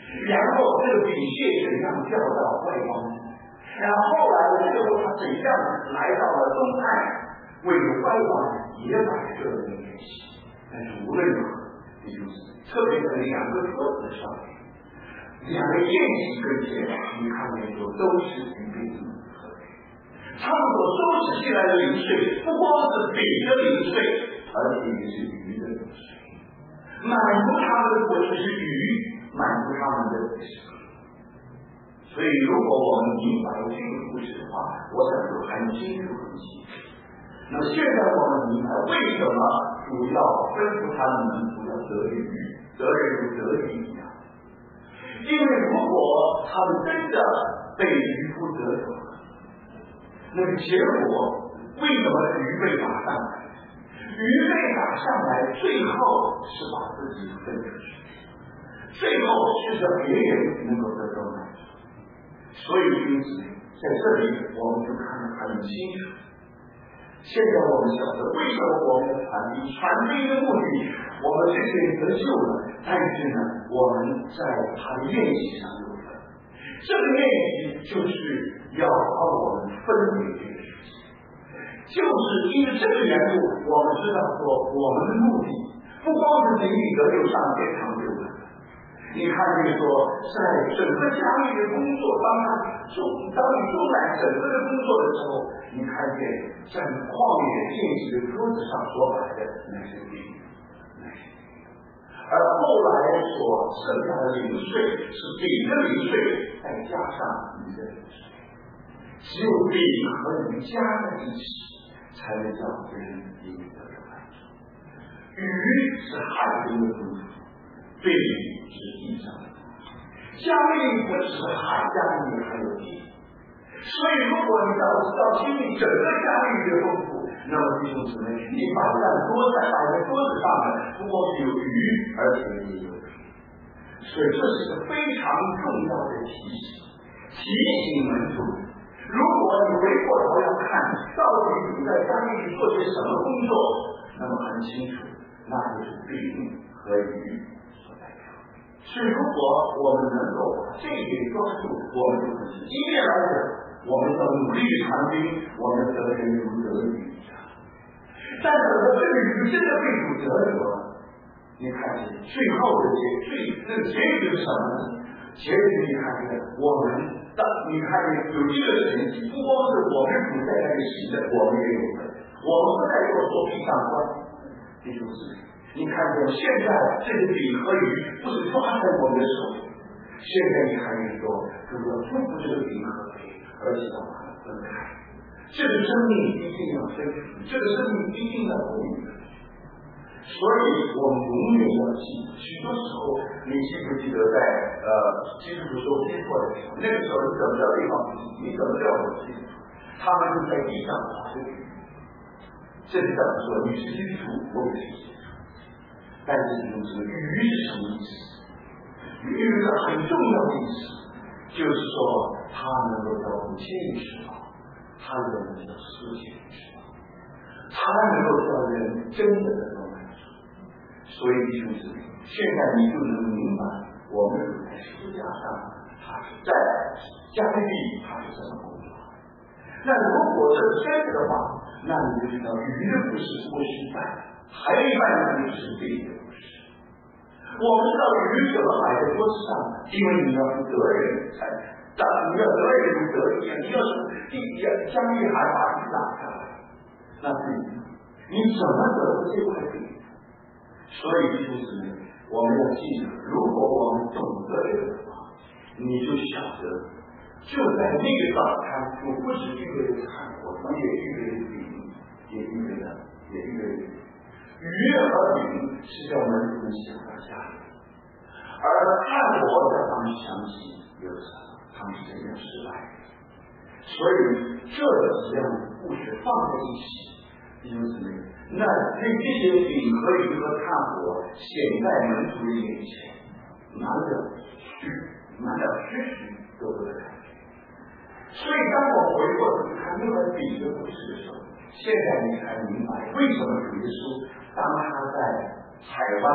然后这个饼屑怎样掉到外邦地，然后后来最后他怎样来到了东岸，为外邦也摆设了宴席。但是无论如何，也就是特别在两个桌子上面，两个宴席跟前，你看见说都是预备的。他们所收拾进来的零碎，不光是饼的零碎，而且也是鱼的零碎。满足他们的不只是鱼，满足他们的也是鱼。所以，如果我们明白这个故事的话，我想就很清楚很清楚。那么现在我们明白为什么主要吩咐他们不要得鱼，得人如得鱼一样。因为如果他们真的被渔夫得手，那个结果为什么鱼被打上来？鱼被打上来，最后是把自己分出去，最后是让别人能够得到满足。所以因此，在这里我们就看得很清楚。现在我们晓得为什么我们的传递传递的目的，我们这些人得救了，但是呢，我们在他的宴席上有份。这个宴席就是要把我们分给这个世界，就是因为这个缘故，我们知道说我们的目的不光是灵里得救上天堂救的。你看这个说，在整个家里的工作，当他做当你做满整个的工作的时候，你看见在旷野宴席的桌子上所摆的那是饼，那是饼，而后来所剩下的零碎是饼的零碎，再加上鱼的零碎。只有饼和鱼加在一起，才能叫人灵得到满足。鱼是海中的丰富，饼是地上的，家里不只是海，家里还有地。所以，如果你要知道经历整个家里的丰富，那么弟兄姊妹，你摆在桌子摆在桌子上面，不光是有鱼，而且也有饼。所以，这是个非常重要的提醒，提醒门徒。如果你回过头要看，到底你在家里做些什么工作，那么很清楚，那就是饼和鱼所代表。所以，如果我们能够把这一点抓住，我们就很清楚。一面来讲，我们要努力传经，我们得人如得鱼一样。但是，我这个鱼真的被主得着了，你看见最后的结最那个结局是什么呢？结局你看见我们。当你看见有这个神迹，不光是我们主在那里行的，我们也有份。我们不再做作弊上官，弟兄姊妹，你看见现在这个饼和鱼不是抓在我们的手里，现在你看见说，主要吩咐这个饼和鱼，而且要把它分开。这个生命一定要分出去，这个生命一定要共有。所以我们永远要记，许多时候你记不记得在呃基督徒受逼迫的时候，那个时候你怎么叫对方你怎么叫我基督徒？他们就在地上划着鱼。这里怎么说？你是基督徒，我也是基督徒。但是你们知道鱼是什么意思？鱼有一个很重要的意思，就是说它能够叫我们见意识到，它能够叫世界知道，它能够叫人真的能够。所以弟兄姊妹，现在你就能明白，我们主在十字架上，他是在加利利，他是这么工作。那如果这是真的话，那你就知道鱼的故事不是一半，还有一半的故事是饼的故事。我们知道鱼怎么摆在桌子上，因为你要是得人才，但你要得人如得鱼，你要是地加利利还把鱼打下来，那是你怎么得到这块饼？所以弟兄姊妹，我们要记得，如果我们懂得这个的话，你就晓得，就在那个早餐，主不只预备了餐，我们也预备了饼，也预备了，也预备了鱼和饼是叫门徒们想到家里，而汉国在他们想起有什么，他们是怎样失败的。所以这几样故事放在一起，弟兄姊妹。那这这些饼和鱼和炭火显在门徒的眼前，难了虚，难了虚实都不能看见。所以当我回过头看另外饼的故事的时候，现在你才明白为什么主耶稣当他在海湾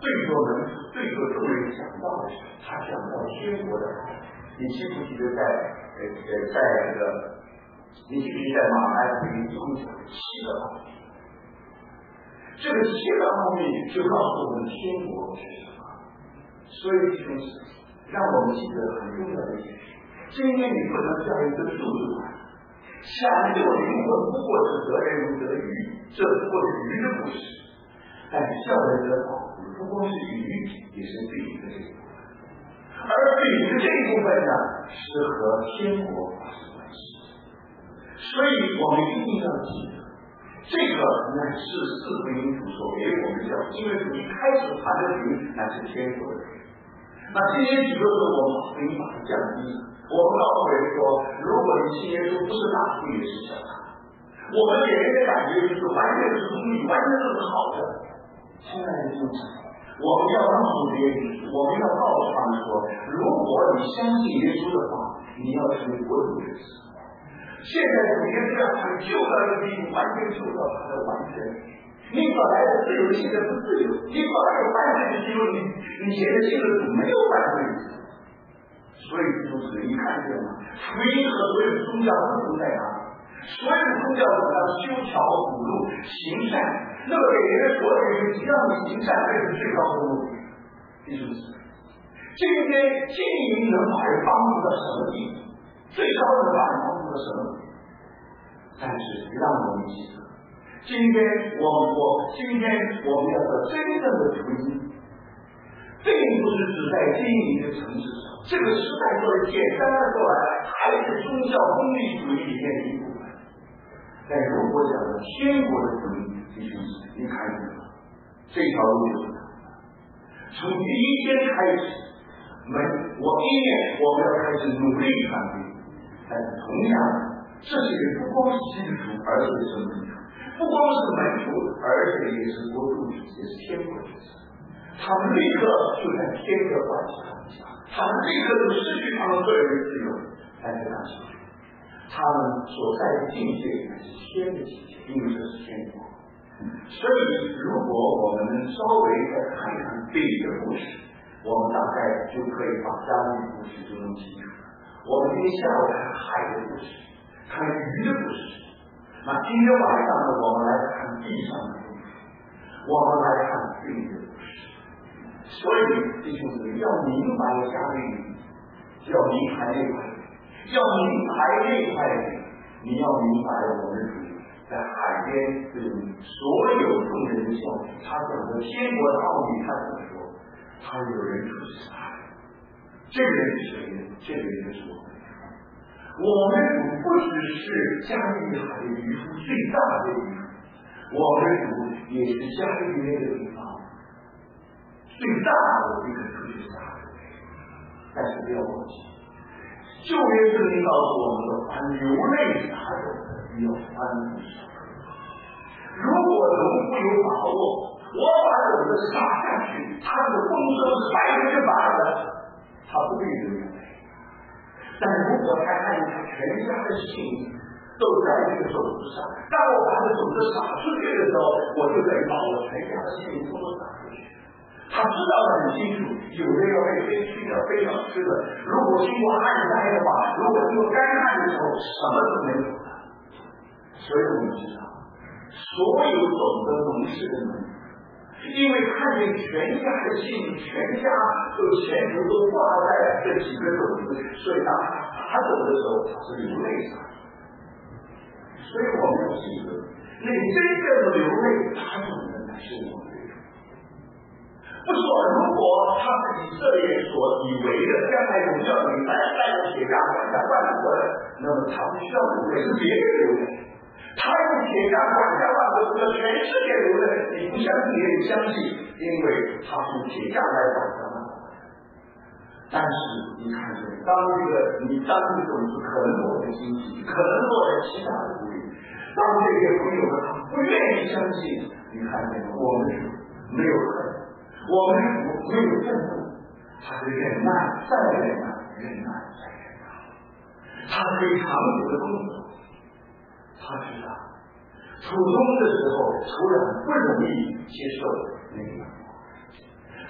对着门徒，对着众人讲道的时候，他讲到天国的爱。你记不记得在呃呃在这个，你记不记得在马太福音一共讲了七个方面？这个七个方面就告诉我们天国是什么。所以弟兄姊妹，让我们记得很重要的一点是，今天你不能叫一个速度感，抢救灵魂不过是得人如得鱼，这不过是鱼的故事。但是叫人得保护，不光是鱼，也是对鱼的这一部分。而对鱼的这一部分呢，是和天国发生关系。所以我们一定要记得，这个乃是四福音主所给我们讲，因为主一开始谈的鱼乃是天国的鱼。那今天许多时候我们福音把它降低，我们告诉人说，如果你信耶稣不是大鱼也是小鱼，我们给人的感觉就是完全是公义，完全是好的。亲爱的弟兄姊妹，我们要告诉别人，我们要告诉他们说，如果你相信耶稣的话，你要成为国度的子。现在主耶稣要他救到这个地步，完全救到他的完全。你本来的自由，现在不自由；你本来有完全的自由，你你现在信了主没有完全的自由。所以弟兄姊妹，你看见吗？福音和所有宗教不同在哪里？所有宗教主张修桥补路、行善，那么给人的所有人只要你行善，这是最高的目的。弟兄姊妹，今天经营能把人帮助到什么地步？最高能把人帮助到什么地步？但是让我们记得，今天我我今天我们要的真正的福音，并不是只在经营的层次上。这个时代说的简单的说来，还是宗教功利主义里面的一部分。但如果讲到天国的福音，弟兄姊妹，你看见了，这条路就是从第一天开始，门我一面我们要开始努力传递，但是同样，这些人不光是基督徒，而且是门徒，不光是门徒，而且也是国度者，也是天国者。他们立刻就在天的关系上下，他们立刻就失去他们个人的自由，但是那是他们所在的境界乃是天的境界，因为这是天国。所以，如果我们能稍微再看一看这个故事，我们大概就可以把加勒比故事就弄清楚了。我们今天下午看海的故事，看鱼的故事，那今天晚上呢，我们来看地上的故事，我们来看罪的故事。所以，弟兄姊妹，要明白加勒比，要明白那块。要明白这块，你要明白我们主在海边对所有众人的教训，他讲的天国的奥秘，他怎么说？他有人出去杀人，这个人是谁呢？这个人就是我们。我们主不只是加利海的渔夫最大的渔夫，我们主也是加利那个地方最大的一个出去杀人。但是不要忘记。旧约圣经告诉我们说，凡流泪撒种的，要欢呼小歌。如果农夫有把握，我把种子撒下去，他的丰收是百分之百的，他不会流眼泪。但如果他看见他全家的幸运都在这个种子上，当我把这种子撒出去的时候，我就等于把我全家的幸运都撒出去。他知道的很清楚，有的要被飞去掉、飞鸟吃的。如果经过旱灾的话，如果经过干旱的时候，什么都没有了。所以我们知道，所有懂得农事的人，因为看见全家的幸，全家都前途都挂在这几个种子，所以当他撒种的时候，他是流泪撒。所以我们要记得，那个真正的流泪撒种的乃是我们。不说，如果他是以色列所以为的将来荣耀里带带着铁架管家万国的，那么他不需要流泪，是别人流泪。他用铁架管家万国的全世界流泪，你不相信也得相信，因为他是铁架来管家万国。但是你看见，当这个你当这个种子可能落在经济，可能落在其他的土里，当这些朋友们他不愿意相信，你看见我们是没有恨。我们没有愤怒，他是忍耐，再忍耐，忍耐再忍耐，他可以长久的工作。他知道，初中的时候，突然不容易接受那个阳光，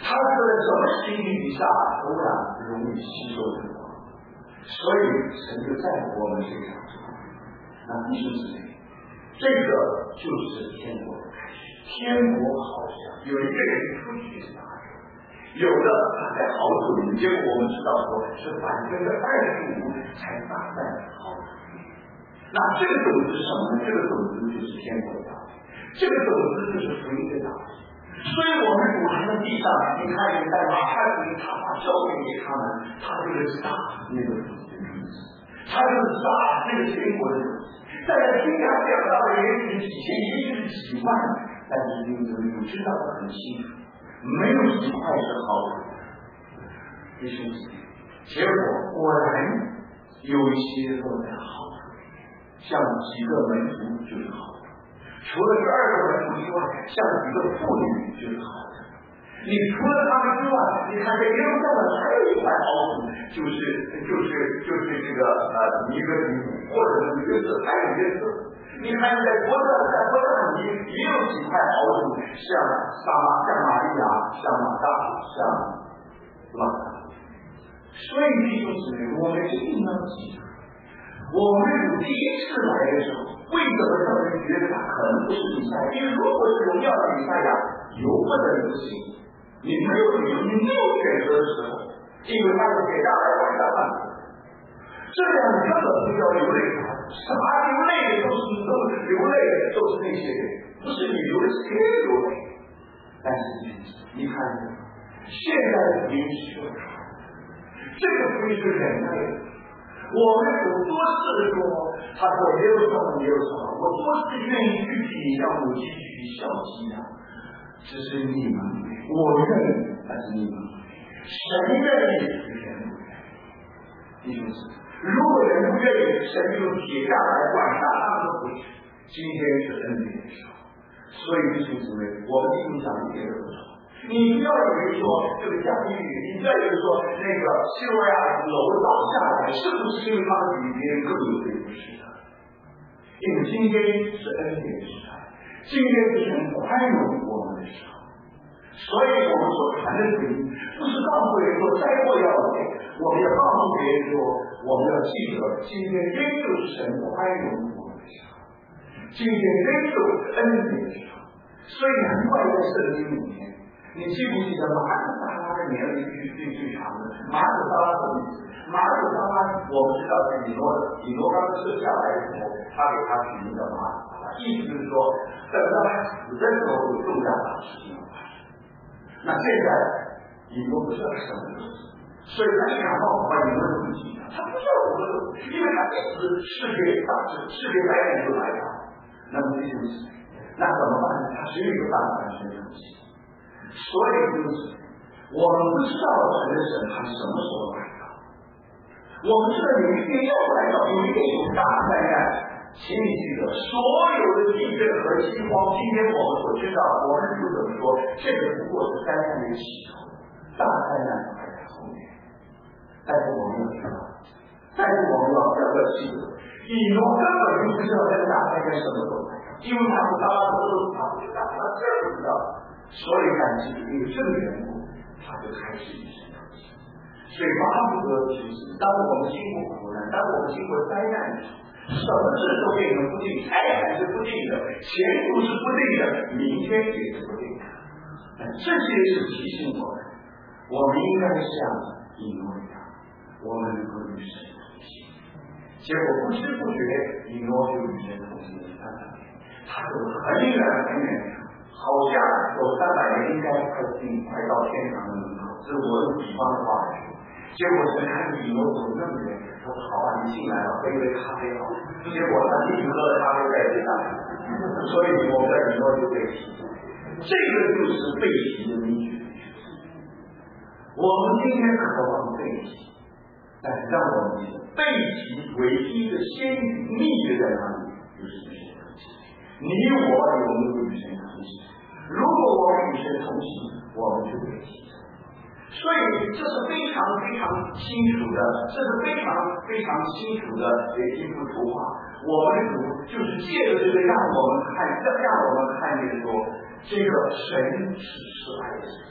他是在什么情形底下土壤容易吸收这个光？所以神就在我们身上。那弟兄姊妹，这个就是天国的开始。天国好像有一个人出去是哪里，有的他在好土里，结果我们知道说是百分之二十五才撒在好土里。那这个种子是什么呢？这个种子就是天国的道理，这个种子就是福音的道理。所以我们古人的地上，你看你在马太福音，他把交给给他们，他就是撒那个种子，他就是撒那个天国的种子。在天下讲到的也许几千，也许是几万，但是你们知道的很清楚，没有几块是好土的。弟兄姊妹，结果果然有一些落在好土里，像几个门徒就是好土，除了这二个门徒之外，像几个妇女就是好土。你除了他们之外，你看这耶路撒冷还有一块好土，就是就是就是这个呃一个女或者是一个字，还有一个字。你看在伯特在伯特很也也有几块好土，像撒玛像玛利亚，像马大，像是吧？所以弟兄姊妹，我们一定要记住，我们主第一次来的时候，为什么让人觉得他可能不是弥赛亚？因为如果是荣耀的弥赛亚，有不得不行。你没有理由，你没有选择的时候，因为他是给大家玩大饭，这样你根本不要流泪。啥流泪的都是都流泪的都是那些人，不是你流泪，是别人流泪。但是你看，现在的福音是说，这个福音是人类的。我们有多次的说，他说也有什么也有什么，我多次愿意具体让母鸡去小鸡呀，只是你们，我愿意，但是你们，神愿意，人不愿意。弟兄姊妹，如果人不愿意，神就撇下来管他他们的回去。今天是恩典的时候，所以弟兄姊妹，我们弟兄讲一点都不错。你不要以为说这个降雨，你不要以为说那个西罗亚楼倒下来，是不是因为他们比别人更有罪？不是的，因为今天是恩典的时代，今天是神宽容我们的时候，所以我们所传的福音，不是告诉人说灾祸要来，我们要告诉别人说，我们要记得今天仍旧是神宽容我们的时候，今天仍旧是恩典的时候，所以难怪在圣经里面。你记不记得马可撒拉的年龄是最最长的？马可撒拉什么意思？马可撒拉我们知道是以诺的，以诺刚生下来的时候，他给他取名叫马可撒拉，意思就是说，等到他死的时候有重大的事情要发生。那现在以诺不知道什么意思，所以他想办法把以诺怎么记呢？他不知道怎么做，因为他一直是给当时是给白人就来的，那么这就是那怎么办呢？他只有一个办法是什么？所以就是我们不知道神的审判什么时候来到，我们知道有一天要来到，有一天有大灾难。请你记得，所有的地震和饥荒，今天我们所知道，我们就怎么说，这个不过是灾难的起头，大灾难还在后面。但是我们要知道，但是我们要要要记得，以诺根本就不知道这个大灾难什么时候来到，因为他不他不他不知道，他这不知道。所以感激因为这个缘故，他就开始一生长起。所以巴不得其实，当我们经过苦难，当我们经过灾难的时候，什么事都变成不定，财产是不定的，前途是不定的，明天也是不定的。这些是提醒我们，我们应该像以诺一样，我们能够与神同行。结果不知不觉，以诺就与神同行了三百年，他走得很远很远。好像有三百年应该快进快到天堂的门口，这是我用比方的话来说。结果是看以诺走那么远，说好啊，你进来了，喝一杯咖啡好。结果他进去喝了咖啡再进来，所以我们的以诺就被提。这个就是被提的依据。我们今天渴望被提，但是让我们记得被提唯一的先秘诀在哪里？就是这些东西。你我有没有与神同行？如果我们与神同行，我们就会提升。所以这是非常非常清楚的，这是非常非常清楚的一幅图画。我们主就是借着这个让我们看，让我们看见说，这个神是慈爱的神，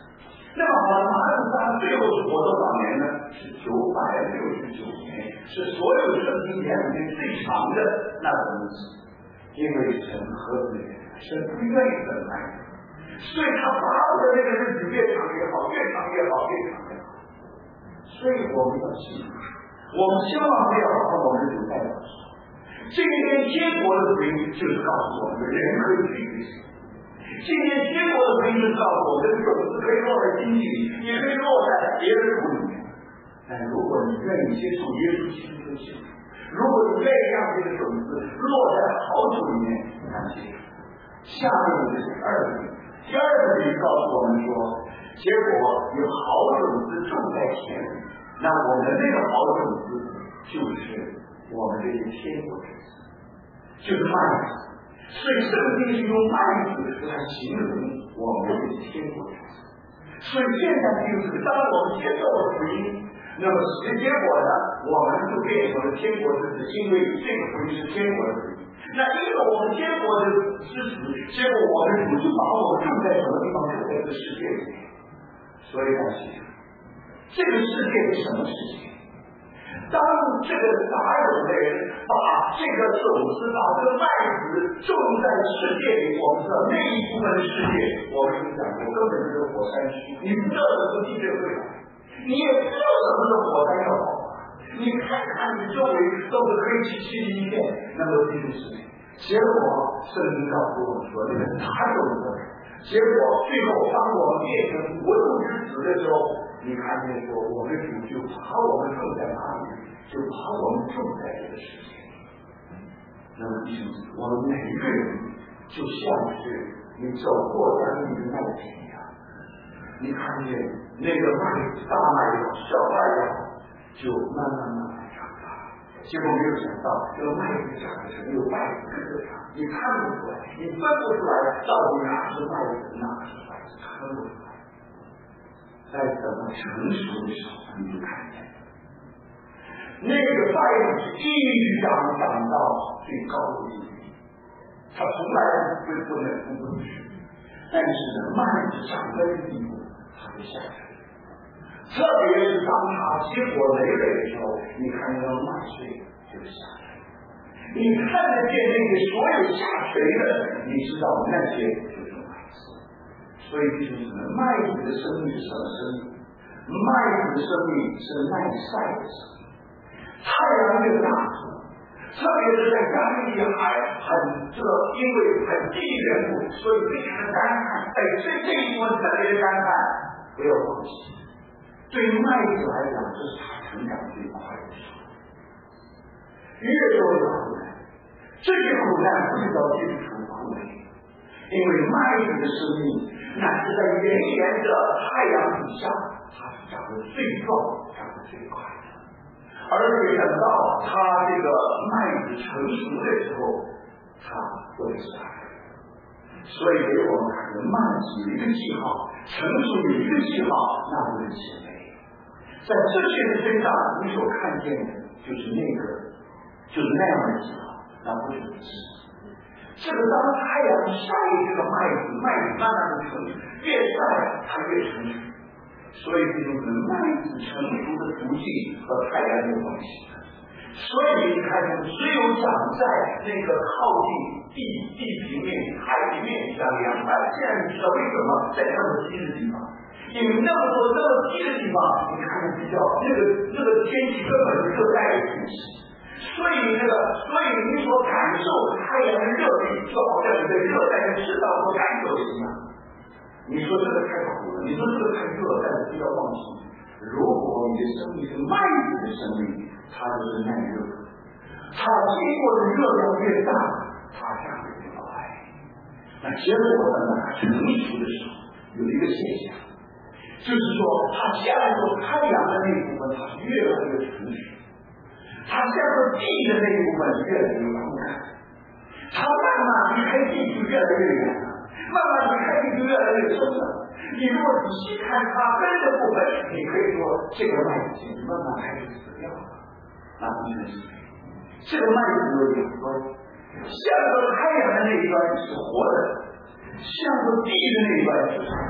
那么好了，马可他最后是活多少年呢？是九百六十九年，是所有圣经典里面最长的那种日子。因为神和子神不愿意等待，所以他把我的那个日子越长越好，越长越好，越长越好。所以我们要记住，我们千万不要把我们的主带到手。这一天天国的福音就是告诉我们，人可以去追求。今天天国的福音是告诉我们，种子可以落在经济里，也可以落在别的土里面。但如果你愿意接受耶稣基督的信，如果你愿意让这个种子落在好土里面，那记住，下面就是第二个，第二个里告诉我们说，结果有好种子种在田里，那我们那个好种子就是我们这些天国的子，就是麦子。所以圣经是用麦子来形容我们这些天国的子。所以现在就是当我们接受了福音，那么结果呢，我们就变成了天国之子，因为这个福音是天国的福音。那因为我们天国的之子，结果我们主就把我们种在什么地方？种在这个世界里面。所以大家记住，这个世界是什么世界？当这个杂种的人把这个种子、把这个麦子种在世界里，我们知道那一部分的世界，我们是讲过，根本就是火山区，你不知道什么地震会来，你也不知道什么是火山要爆发，你看看你周围都是黑漆漆的一片，那么这就是结果。圣经告诉我们说，这个杂种的人，结果最后当我们变成无主之子的时候，你看见说，我们主就把我们种在哪里，就把我们种在这个世界里。那么弟兄姊妹，我们每个人就像是你走过山里的麦田一样，你看见那个麦子、大麦也好、小麦也好，就慢慢慢慢长大。结果没有想到，这个麦子长的时候有麦子跟着长，你看不出来，你分不出来到底哪是麦子，哪是麦子，分不出来。在等到成熟的时候，你就看见那个麦子一直长长到最高的地步，它从来不不能不不去，但是呢，麦子长到一个地步，它就下来了。特别是当它结果累累的时候，你看那个麦穗就下来了。你看得见那个所有下垂的，你知道那些就是麦子。所以弟兄姊妹，麦子的生命是什么生命？麦子的生命是耐晒的生命。太阳越大，特别是在加利利海很这因为很低的缘故，所以非常的干旱。在这这一部分特别的干旱，不要放弃。对麦子来讲，这是它成长最快的时候。越多的苦难，这些苦难不是到基础苦难，因为麦子的生命。那是在炎炎的太阳底下，它是长得最壮、长得最快的。而且等到它这个麦子成熟的时候，它会下来。所以给我们看的麦子有一个记号，成熟有一个记号，那就是前辈。在这些的身上，你所看见的就是那个，就是那样的记号，那不是事。这个当太阳晒这个麦子，麦子慢慢的成熟，越晒它越成熟。所以这就是麦子成熟的途径和太阳有关系。所以你看，只有长在那个靠近地地平面、海平面上两百，现在你知道为什么在那么低的地方？因为那么多那么低的地方，你看着比较那个那个天气根本是热带的天气。所以那个，所以你所感受太阳的热力，就好像你在热带的赤道所感受的一样。你说这个太苦了，你说这个太热，但是不要忘记，如果你的生命是麦子的生命，它就是耐热，它经过的热量越大，它长得越快。那结果呢？它成熟的时候有一个现象，就是说它下入太阳的那一部分，它是越来越成熟。它向着地的那一部分越来越空干，它慢慢离开地就越来越远了，慢慢离开地就越来越深了。你如果仔细看它根的部分，你可以说这个麦子慢慢开始死掉了。那不是这个麦子有两端，向着太阳的那一端是活的，向着地的那一端是死的。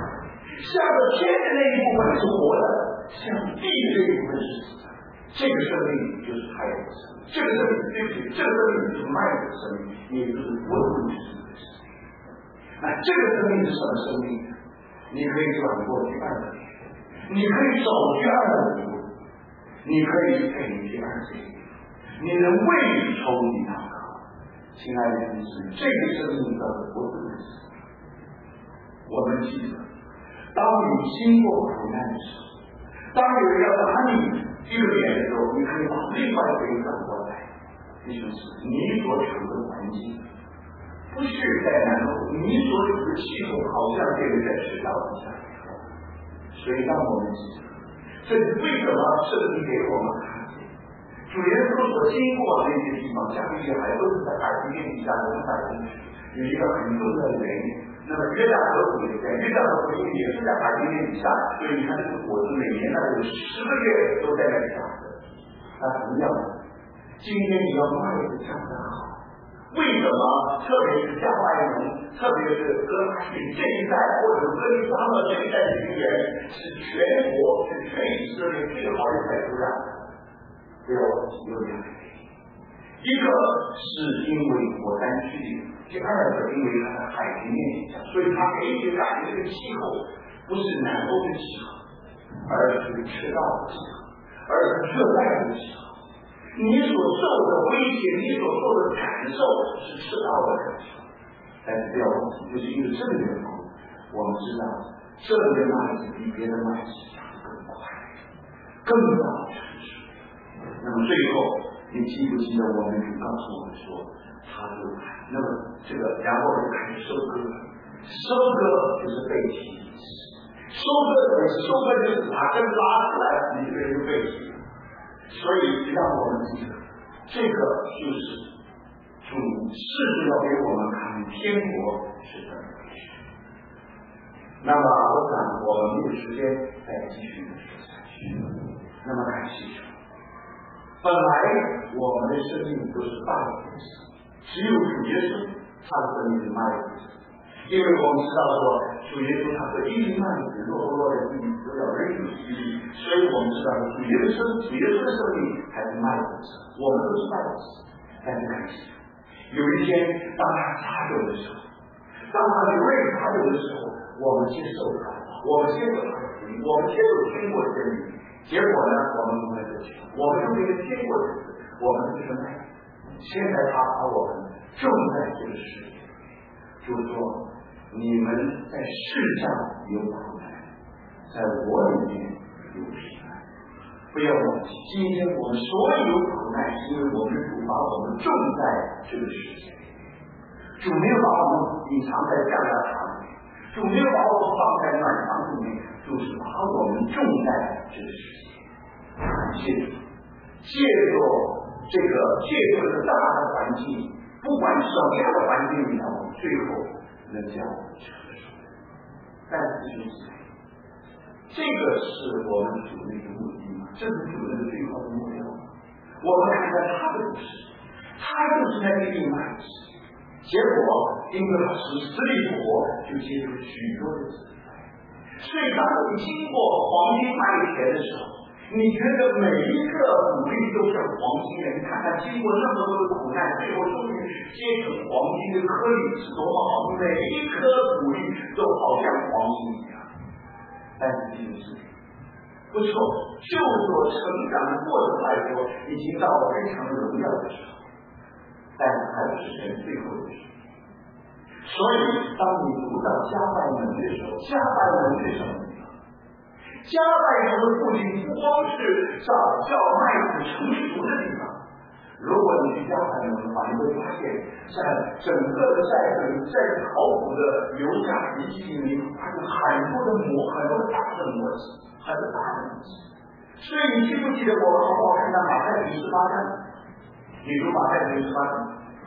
向着天的那一部分是活的，向地的这一部分是死的。这个生命就是太阳的生命，这个生命对不起，这个生命就是麦子的生命，也就是我的生命的生命。那这个生命是什么生命呢？你可以转过去二十年，你可以走去二十年，你可以陪去二十年，你能为仇敌祷告。亲爱的弟兄，这个生命的不是如此。我们记得，当你经过苦难的时候，当有人要打你一个脸的时候，你可以把另外一个人转过来。弟兄姊妹，你所处的环境不是在南欧，你所处的系统好像这个在赤道底下。所以让我们记得，这是为什么圣经给我们看见主耶稣所经过的那些地方，加利利海都是在海平面以下两百公尺，有一个很重要的原因。那么约旦河谷也在，约旦河谷也是在海平面以下，所以你看这个果子每年大概有十个月都在那里下的。那同样的，今天你要麦子长得好，为什么？特别是加拜农，特别是哥拉汛这一代，或者哥利撒勒这一代的军人，是全国是全以色列最好的采土壤。不要忘记有两个原因，一个是因为火山趋近，第二个因为它的海平面影响，所以它给你感觉这个气候不是南欧的气候，而是赤道的气候，而是热带的气候。你所受的威胁，你所受的感受是赤道的感受，但是不要忘记，就是因为这个缘故，我们知道这个麦子比别的麦子长得更快，更早成熟。那么最后，你记不记得我们主告诉我们说，他就那么这个，然后就开始收割，收割就是背弃，收割的是收割就是把根拉出来，你这个人就背弃了。所以让我们记得，这个就是主试着要给我们看天国是怎么回事。那么我想我们没有时间再继续的说下去。那么感谢主，本来我们的生命都是败的，只有主耶稣他的生命是麦子，因为我们知道说主耶稣他说一粒麦子落不落在地里都要扔出去，所以我们知道主耶稣主耶稣的生命还是麦子，我们都是麦子。但是感谢有一天当他插走的时候，当他的位插走的时候，我们接受他，我们接受他的福音，我们接受天国的真理。结果呢，我们不会得救，我们是一个天国的人，我们是什么？现在他把我们种在这个世界，就是说你们在世上有苦难，在我里面有平安。不要忘记，今天我们所有苦难是因为我们主把我们种在这个世界里面，主没有把我们隐藏在象牙塔里面，主没有把我们放在暖房里面，主是把我们种在这个世界。感谢主，借助这个借助这个大的环境，不管什么样的环境里头，最后能叫我们成熟。但是就是这个是我们主的一个目的吗？这是主人的最后的目标吗？我们看看他的故事，他就是在这地麦子，结果因为他是死里复活，就结出许多的子民。所以当你经过黄金麦田的时候，你觉得每一个努力都是黄金的，你看看经过那么多的苦难，最后终于结成黄金的颗粒是多么好，每一颗努力都好像黄金一样。但是就是不错，就所成长的过程来说，已经到了非常荣耀的时候，但是还不是神最后的时候。所以当你读到加拜农的时候，加拜农是什么？加拜农的父亲不光是叫叫麦子成熟的地方，如果你去加拜农的话，你会发现在整个的在在考古的留下遗迹里面，发现很多的模，很多大的模型，很多大的模型。所以你记不记得我们好不好看到马太福音十八章？你读马太福音十八章。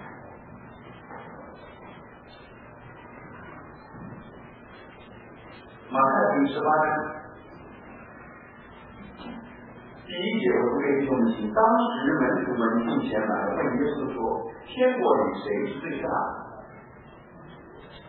马太福音十八章第一节，我读给弟兄们听。当时门徒们进前来问耶稣说：“天国里谁是最大的？”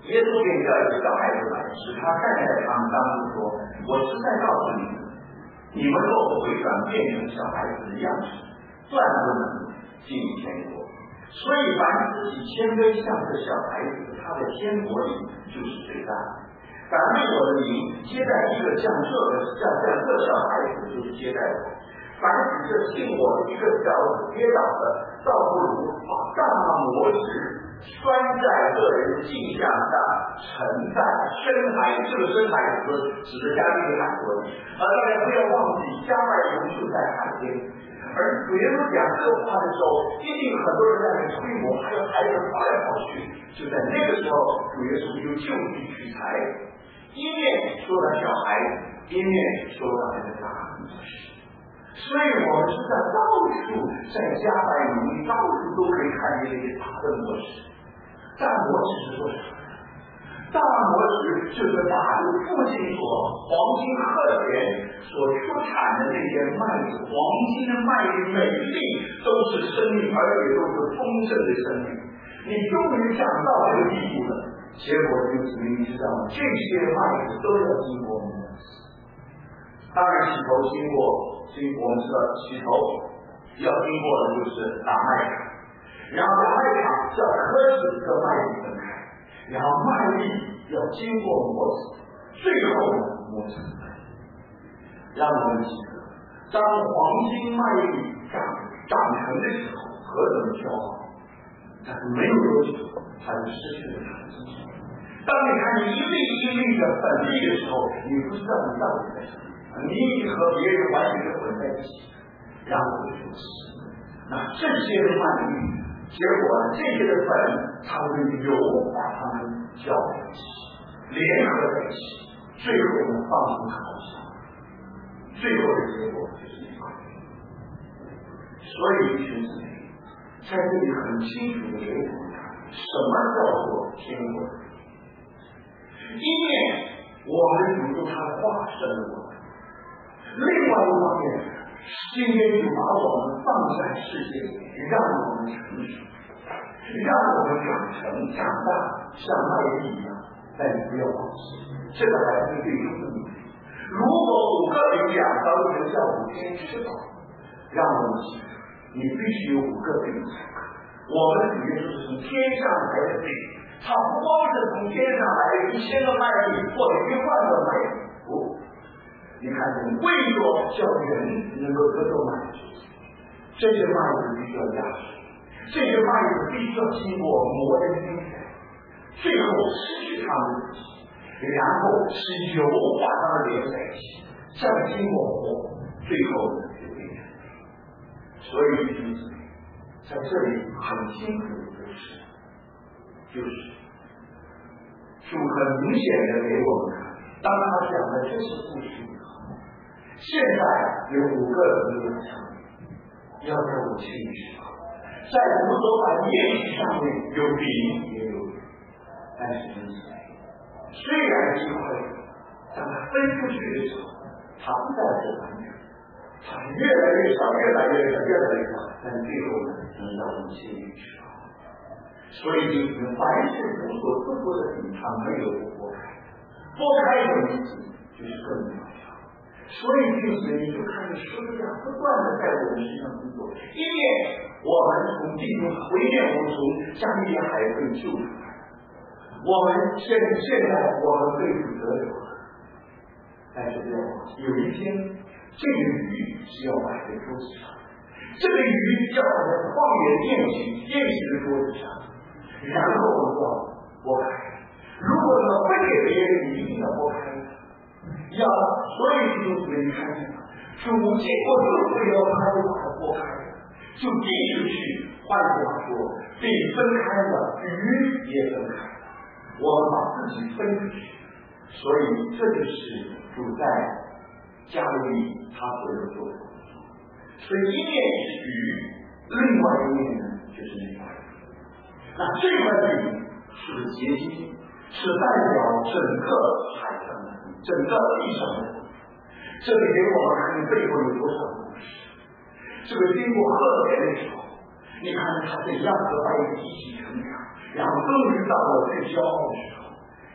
耶稣便叫一个小孩子来，使他站在他们当中说：“我实在告诉你们，你们若不回转变成小孩子的样式，断不能进天国。所以凡自己谦卑像个小孩子，他的天国里就是最大的。凡为我的名接待一个像这个像像这小孩子，就是接待我。凡使这信我的一个小子跌倒的，倒不如把大磨石拴在个人颈项上，沉在深海。这个深海子指的加利利海河，而大家不要忘记，加麦龙就在海边。而主耶稣讲这话的时候，一定很多人在那推磨，还有孩子跑来跑去。就在那个时候，主耶稣就就地取材，一面说到小孩，一面说到那个大磨石。所以我们是在到处在加麦龙里，到处都可以看见那些大的磨石。大磨石是说什么？大磨石就是大陆附近所黄金鹤田所出产的那些麦子，黄金的麦子每一粒都是生命，而且都是丰盛的生命。你终于长到这个地步了，结果就是你知道这些麦子都要经过磨石。当然洗头经过，经过我们知道洗头要经过的就是打麦场，然后打麦场叫科室和麦子分开，然后麦粒要经过磨子，最后磨成粉。让我们记得，当黄金麦粒长长成的时候，何等骄傲！但是没有多久，它就失去了它的自己。当你看你一粒一粒的粉粒的时候，你不知道你到底在什么，你已经和别人完全混在一起，然后就是。那这些的麦粒，结果这些的粉，它会油把它们搅在一起，联合在一起，最后呢放成烤箱，最后的结果就是一块。所以弟兄姊妹，在这里很清楚的给我们看，什么叫做天国。一面我们主动他化身了我们，另外一方面，今天就把我们放在世界里，让我们成熟，让我们长成长大，像麦粒一样。但你不要忘记，这个还是最终的目的。如果五个饼两刀能叫五天吃饱，让我们记得，你必须有五个饼才可。我们主耶稣是从天上来的饼，它不光是从天上来的一千个麦粒或者一万个麦粒，不，你看见为了叫人能够得到满足，这些麦子必须要压水，这些麦子必须要经过磨的精彩，最后失去它们自己，然后是油把它们连在一起，再经过磨，最后呢就变成。所以弟兄姊妹，在这里很清楚的就是，就是主很明显的给我们看，当他讲的这些故事以后，现在有五个人的场要在我心里去考，在五所把宴席上面有饼也有饼，但是因此虽然机会当他分出去的时候，他不再是完全，他越来越少，越来越少，越来越少，但最后呢，能让我们心里去考。所以就是凡是无所不说的饼，他没有拨开，拨开的意思就是更渺小。所以就是你就看着十字架不断的在我们身上工作，一面我们从地中回面，我们从加利利海被救出来，我们现现在我们被主得救了，但是不要忘记，有一天这个鱼是要摆在桌子上，这个鱼要摆在旷野宴席宴席的桌子上，然后我们要拨开。如果呢分给别人，你一定要拨开。要，所以弟兄姊妹，你看见了，主经过这个要他就把它拨开了，就递出去。换句话说，饼分开了，鱼也分开了，我们把自己分出去。所以这就是主在加利利他所要做的工作。所以一面是鱼，另外一面呢就是那块饼。那这块饼是结晶，是代表整个海上的整个地上的。这里给我们看背后有多少故事。这个经过赫田的时候，你看他怎样和白一起成长，然后终于到了最骄傲的时候，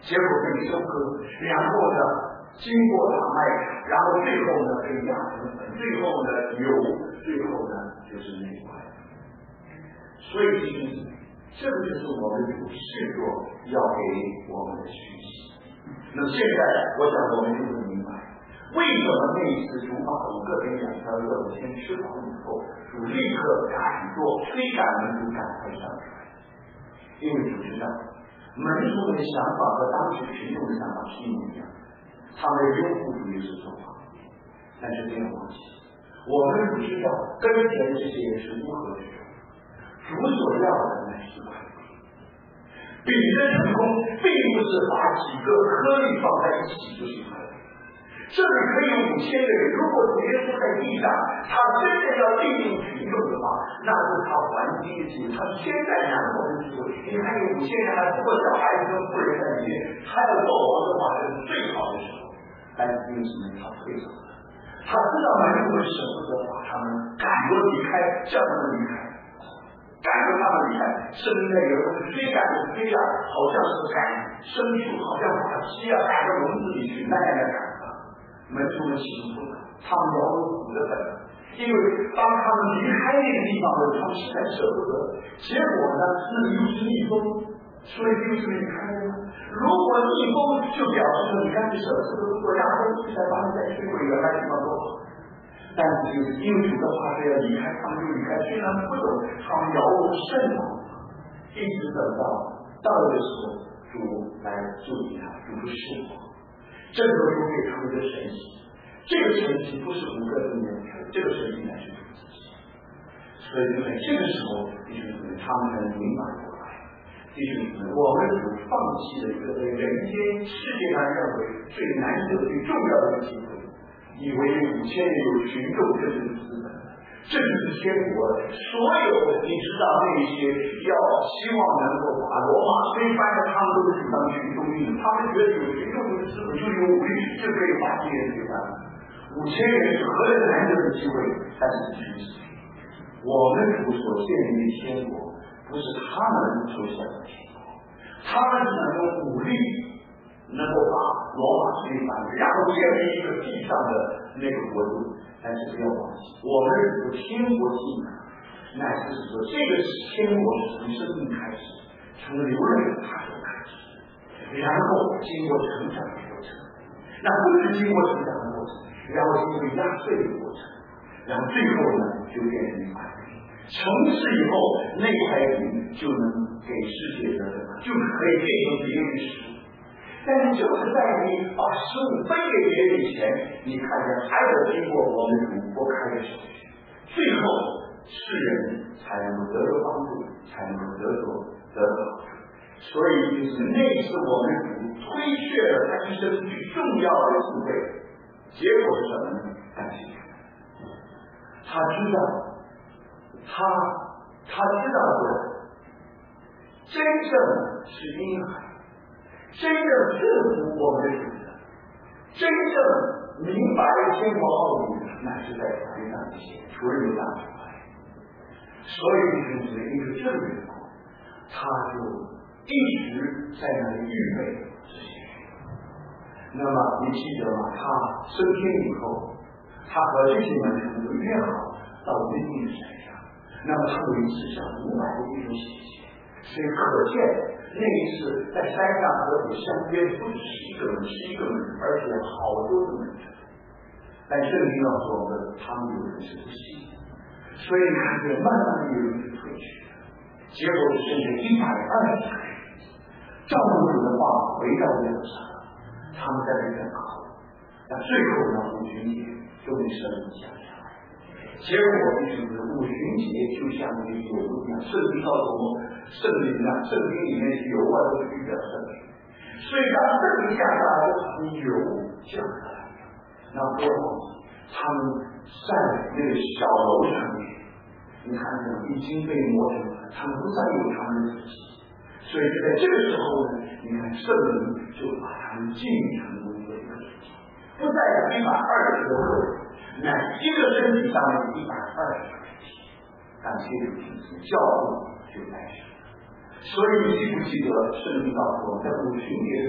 结果被收割，然后呢，经过大麦场，然后最后呢被压成粉，最后呢油，最后呢就是那块。所以弟兄姊妹，这个就是我们主视作要给我们的学习。那么现在，我想我们就会明白，为什么那一次主把五个人两条肉先吃饱以后，主立刻赶着催赶门徒赶快上来，因为主知道门徒的想法和当时群众的想法是一模一样的，他们拥护主耶稣做法，但是不要忘记，我们不知道跟前这些人是乌合之众，主所要的乃是快乐。彼得成功并不是把几个颗粒放在一起就是快乐。这里可以有五千个人，如果主耶稣在地上，他真的要利用群众的话，那是他还击的机会。他现在难过的机会，你看有五千人，还不过小孩子跟妇人在里面，他要走亡的话，这是最好的时候。但是因为什么？他退走了，他知道门徒们舍不得把他们赶着离开，叫他们离开。赶着他们离开，生命在有人追赶着追啊，好像是赶牲畜，好像把鸡啊赶到笼子里去，那样的赶啊。门徒们起不来，他们摇头的很，因为当他们离开那个地方的时候，他们实在舍不得。结果呢，那里又是逆风，所以就是离开了。如果逆风，就表示说你干脆舍不得，如果让风再把你再吹回原来地方多好。但是就是因为主的话是要离开，他们就离开。虽然不懂，他们摇头甚恼，一直等到到的时候，主来救济他，主是释放。这个时候给他们一个神奇，这个神奇不是五个人的，这个神奇乃是主自己。所以就在这个时候，弟兄姊妹，他们才能明白过来。弟兄姊妹，我们主放弃了一个在人间世界上认为最难得、最重要的机会。以为五千人有群众，这就是资本，这就是天国。所有你知道那些要希望能够把罗马推翻的，他们都是主张群众运动，他们觉得有群众的资本就有武力就可以把这些人推翻。五千人是何等难得的机会，但是其实我们主所建立的天国，不是他们所想的天国，他们只能用武力。能够把罗马推翻，然后建立一个地上的那个国度，但是不要忘记，我们有天国性啊，乃是说这个天国是从生命开始，从流泪的踏手开始，然后经过成长的过程，那不是经过成长的过程，然后经过压碎的过程，然后最后呢就变成一块地，从此以后那块地就能给世界的，就可以变成别人的食物。但是就是在你把食物分给别人以前，你看见还得经过我们主拨开的手续，最后世人才能够得到帮助，才能够得着得到好处。所以就是那次我们主推却了他一生最重要的机会，结果是什么呢？感谢主，他知道，他他知道的真正是婴孩。真正制服我们的主的，真正明白天国奥秘，乃是在台上写，除了有大出来。所以就是因为这个缘故，他就一直在那里预备这些。那么你记得吗？他升天以后，他和这些门徒就约好到约定的山上。那么他有一次向五百个弟兄写信，所以可见。那一次在山上和主相约，不只是一个人，是一个人，而且好多个人。但圣经告诉我们，他们有人是不信的，所以看见慢慢的有人是退去的，结果是剩下一百二十个人，照着主的话回到耶路撒冷，他们在那等候。那最后呢，五旬节终于圣灵降下来。结果就是五旬节就像那个油一样，圣经告诉我们，圣灵啊，圣经里面油啊都是预表圣灵，所以当圣灵降下来，就好像油降下来一样。那不要忘记，他们在那个小楼上面，你看看已经被磨成了，他们不再有他们的自己，所以就在这个时候呢，你看圣灵就把他们进成为一个个体，不再有一百二十个个人。乃一个身体上面一百二十个人体，感谢主亲自教导就开始。所以你记不记得圣经告诉我们，在五旬节是有两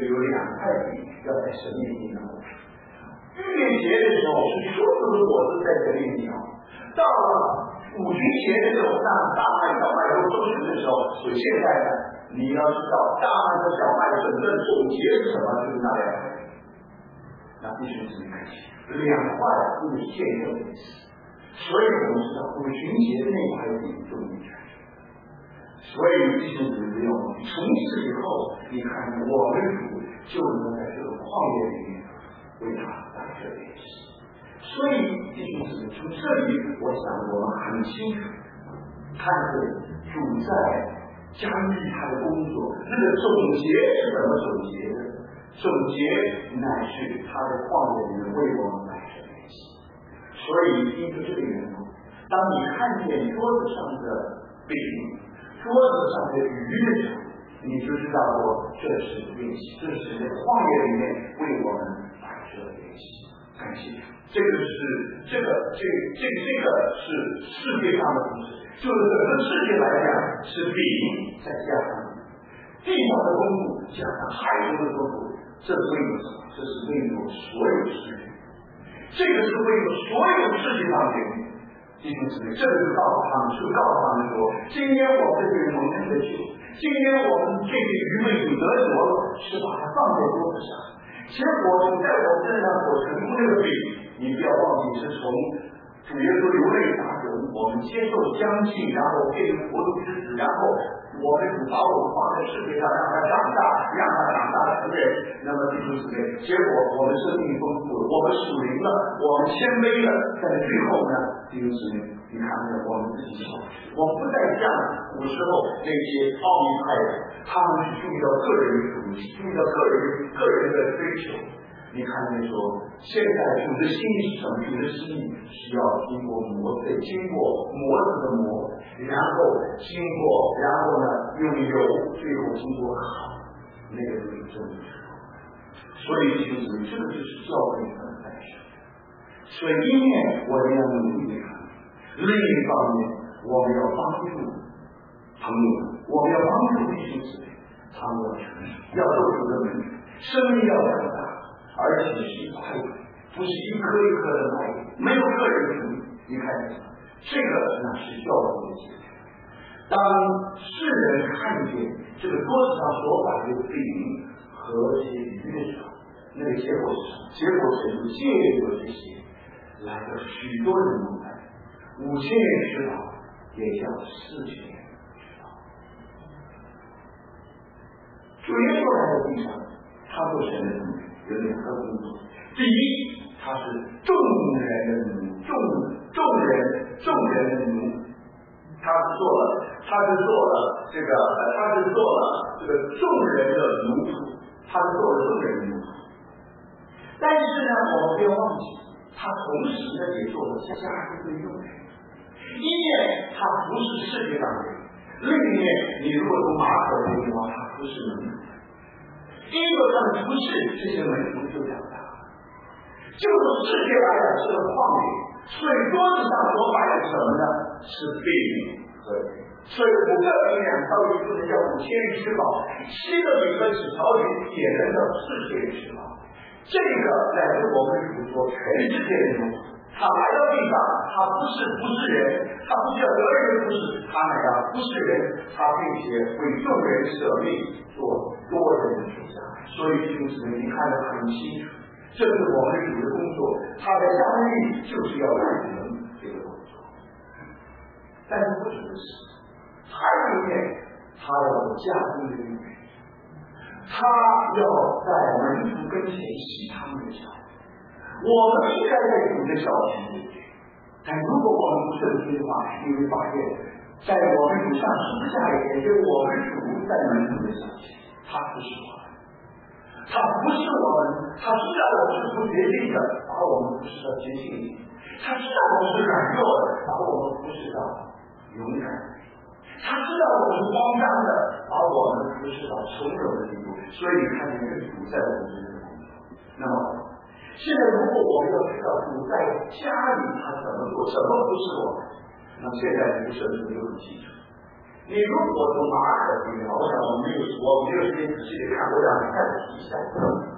块地要在神面前上。逾越节的时候是出土的果子在神面前，到了五旬节的时候，让大麦小麦都收成的时候，所以现在呢，你要知道大麦和小麦整个总结是什么？就是那两块。那必须是看起两块是见证的意思。所以我们知道五旬节的那块地重点。所以弟兄姊妹，从此以后，你看我们主就能在这个旷野里面为他打这联系。所以弟兄姊妹，从这里我想我们很清楚看见主在加密他的工作，那个总结是怎么总结的？总结乃是他的旷野里面为我们打这联系。所以因为这个缘故，当你看见桌子上的饼，桌子上的鱼的时候，你就知道说这是练习，这是在旷野里面为我们摆设的练习。感谢，这个是这个这这这个是世界上的东西，就是整个世界来讲是饼再加上地上的功夫加上海中的功夫，这是为了什么？这是为了所有世界，这个是为了所有世界上的人。弟兄姊妹，这个就告诉他们，就告诉他们说，今天我们这个蒙恩的酒，今天我们这个愚昧有得着了，是把它放在桌子上。结果在我身上所成功这个饼，你不要忘记是从主耶稣流泪打滚，我们接受将近，然后变成活度之子，然后我们主把我们放在世界上，让他长大，让他长大成人。那么弟兄姊妹，结果我们生命丰富了，我们属灵了，我们谦卑了，但是最后呢，弟兄姊妹，你看看我们自己，我们不再像古时候那些奥秘派的，他们是注意到个人的属灵，注意到个人个人的追求。你看见说，现在主的心是什么？主的心是要经过磨的，经过磨子的磨，然后经过，然后呢用油，最后经过烤，那个就是真理。所以弟兄姊妹，这个就是教会的诞生。所以一面我们要努力的看，另一方面我们要帮助朋友们，我们要帮助弟兄姊妹，他们要成熟，要做主的门徒，生命要长大。而且是一块，不是一颗一颗的来，没有个人主义。你看，这个那是教会的结果。当世人看见这个桌子上所摆的饼和这些鱼的时候，那个结果是什么？结果是借由这些来了许多人明白，五千人知道，也叫四千人知道。主耶稣来到地上，他做神的奴。有两个工作，第一，他是众人的奴，众众人众人的奴，他是做了，他是做了这个，他是做了这个众人的奴仆，他是做了众人的奴仆。但是呢，我们不要忘记，他同时呢也做了家中的用人。一面他不是世界上的人，另一面你如果从马可的话，他不是门徒。第一个他们不是这些门徒就长大，就是世界来讲是个旷野，所以桌子上所摆的什么呢？是饼和人。所以五个饼两条鱼不能叫五千人吃饱，七个饼和几条鱼也能叫四千人吃饱。这个乃是我们主说全世界的人，他来到地上，他不是不是人，他不叫得人不是，他乃要不是人，他并且为众人舍命做多人的主宰。所以弟兄姊妹，你看得很清楚，这是我们主的工作，他的下命就是要完成这个工作。但是不只是，还有一面，他要加工的用人，他要在门徒跟前洗他们的脚。我们应该在主的脚前面，但如果我们不顺心的话，你会发现，在我们主上十字架以前，就我们主在门徒的脚前，他不是我们，他不是我们，他知道我们是不洁净的，把我们不是到洁净里；他知道我们是软弱的，把我们不是到勇敢的；他知道我们是慌张的，把我们不是到从容的地步。所以看见这个主在我们这个工作。那么现在如果我们要知道主在家里他怎么做，什么不是我们，那现在这个圣经就很清楚。你如果从马可的地方，我想我没有我没有时间仔细的看，我想再提一下。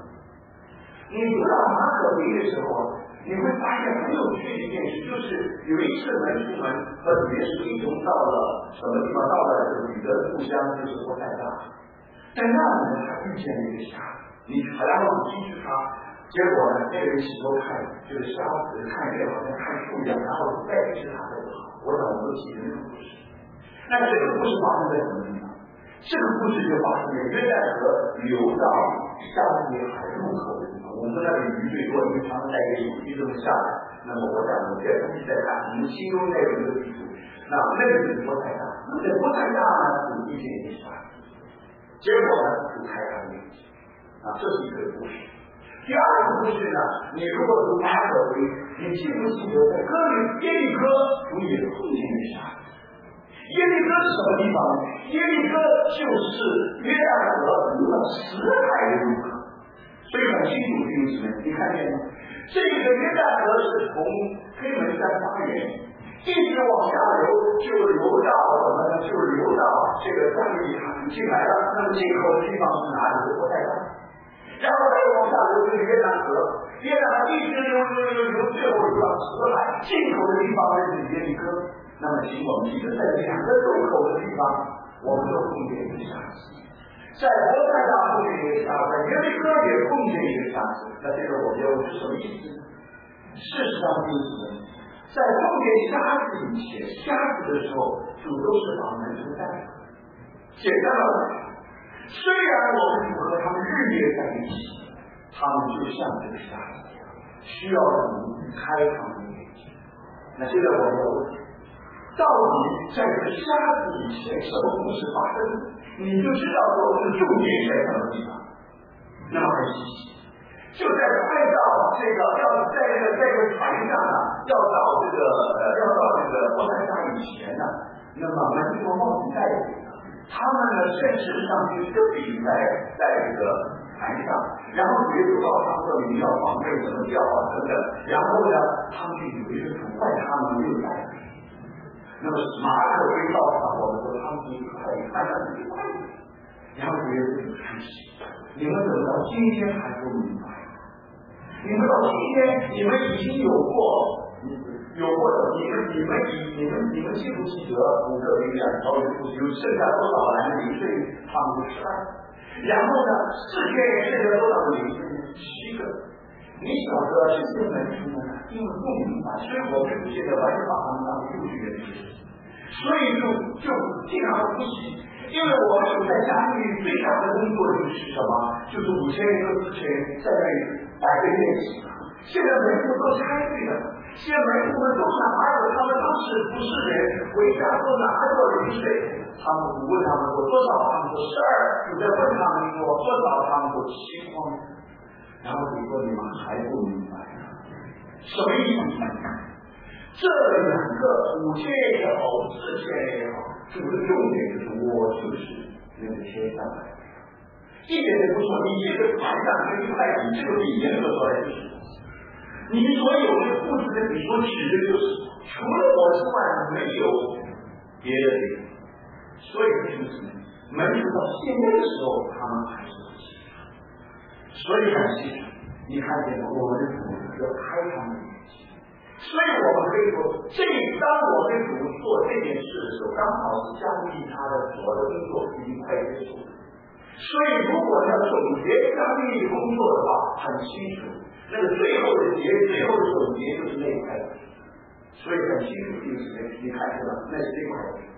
你读到马可福音的时候，你会发现很有趣的一件事，就是有一次门徒们和主耶稣一同到了什么地方？到了这个彼得的故乡，就是伯赛大。在那里呢，他遇见了一个瞎子，你然后你进去他，结果呢，那个人起头看这个瞎子看见好像看树一样，然后再去他的好。我想我们都记得这个故事。那这个故事发生在什么地方？这个故事就发生在约旦河流到加利利海入口的地方。我们那里鱼最多，因为他们带一个手机这么下来。那么我想我这东西在看，你们心中那有一个地图，那那个就是波塞大。那么在波塞大呢，有一点点瞎，结果呢，就开他的眼睛。啊，这是一个故事。第二个故事呢，你如果读马可福音，你记不记得在哥里耶利哥主也碰见了瞎子？耶利哥是什么地方呢？耶利哥就是约旦河入了死海的入口，所以很清楚弟兄姊妹，你看见吗？这个约旦河是从黑门山发源，一直往下流，就流到什么呢？就流到这个加利利海进来了。那么进口的地方是哪里？是伯赛大。然后再往下流就是约旦河，约旦河一直流流流流，最后流到死海，进口的地方就是耶利哥。那么，请我们记得，在两个入口的地方，我们都碰见一个瞎子，在伯赛大碰见一个瞎子，在耶利哥也碰见一个瞎子。那这个我们要是什么意思呢？事实上，弟兄们，在碰见瞎子以前，瞎子的时候，主都是把门徒带出来。简单的来说，虽然我们主和他们日夜在一起，他们就像这个瞎子一样，需要主开他们的眼睛。那现在我们要问，到底在这个瞎子以前什么故事发生，你就知道我们的重点在什么地方。那么很稀奇，就在快到这个要在这个在这个船上呢，要到这个呃要到这个伯赛大以前呢，那么门徒忘记带领了，他们呢甚至上去就比在在这个船上，然后也有到他们的领要防备怎么叫啊等等，然后呢他们就以为是主怪他们没有带领。那么马可会告诉我们说，他们就快点看上去快点，然后觉得自己出息。你们怎么到今天还不明白？你们到今天，你们已经有过，有过的，你们你们你们你们记不记得五个零两条有有剩下多少男的零岁，他们就十二，然后呢，四千人剩下多少个零岁？七个。你晓得是这门徒呢，因为不明白，所以我们现在完全把他们当幼稚园学习，所以就就经常不习。因为我们在家里最大的工作就是什么？就是五千人和四千人在那里摆个练习。现在门徒都拆对了，现在门徒们都拿着他们当时不是人，回家都拿着零水。他们问他们说多少？他们说十二。就在问他们说多少？他们说七筐。然后你说你们还不明白什么意思？这两个五千也好，四千也好，主的重点就是我就是那个天上来的，一点都不错。你这个船上跟一块比，这个比严格说来就是你所有的故事的你所指的就是除了我之外没有别的地方。所以就是门徒到现在的时候，他们还是不信。所以很清楚，你看见我们的主要开他们的眼睛，所以我们可以说，这当我跟主做这件事的时候，刚好是降低他的所有的工作已经快结束了。所以如果要总结降低工作的话，很清楚，那个最后的结，最后的总结就是那一块。所以很清楚，就是你看出来，那是这块。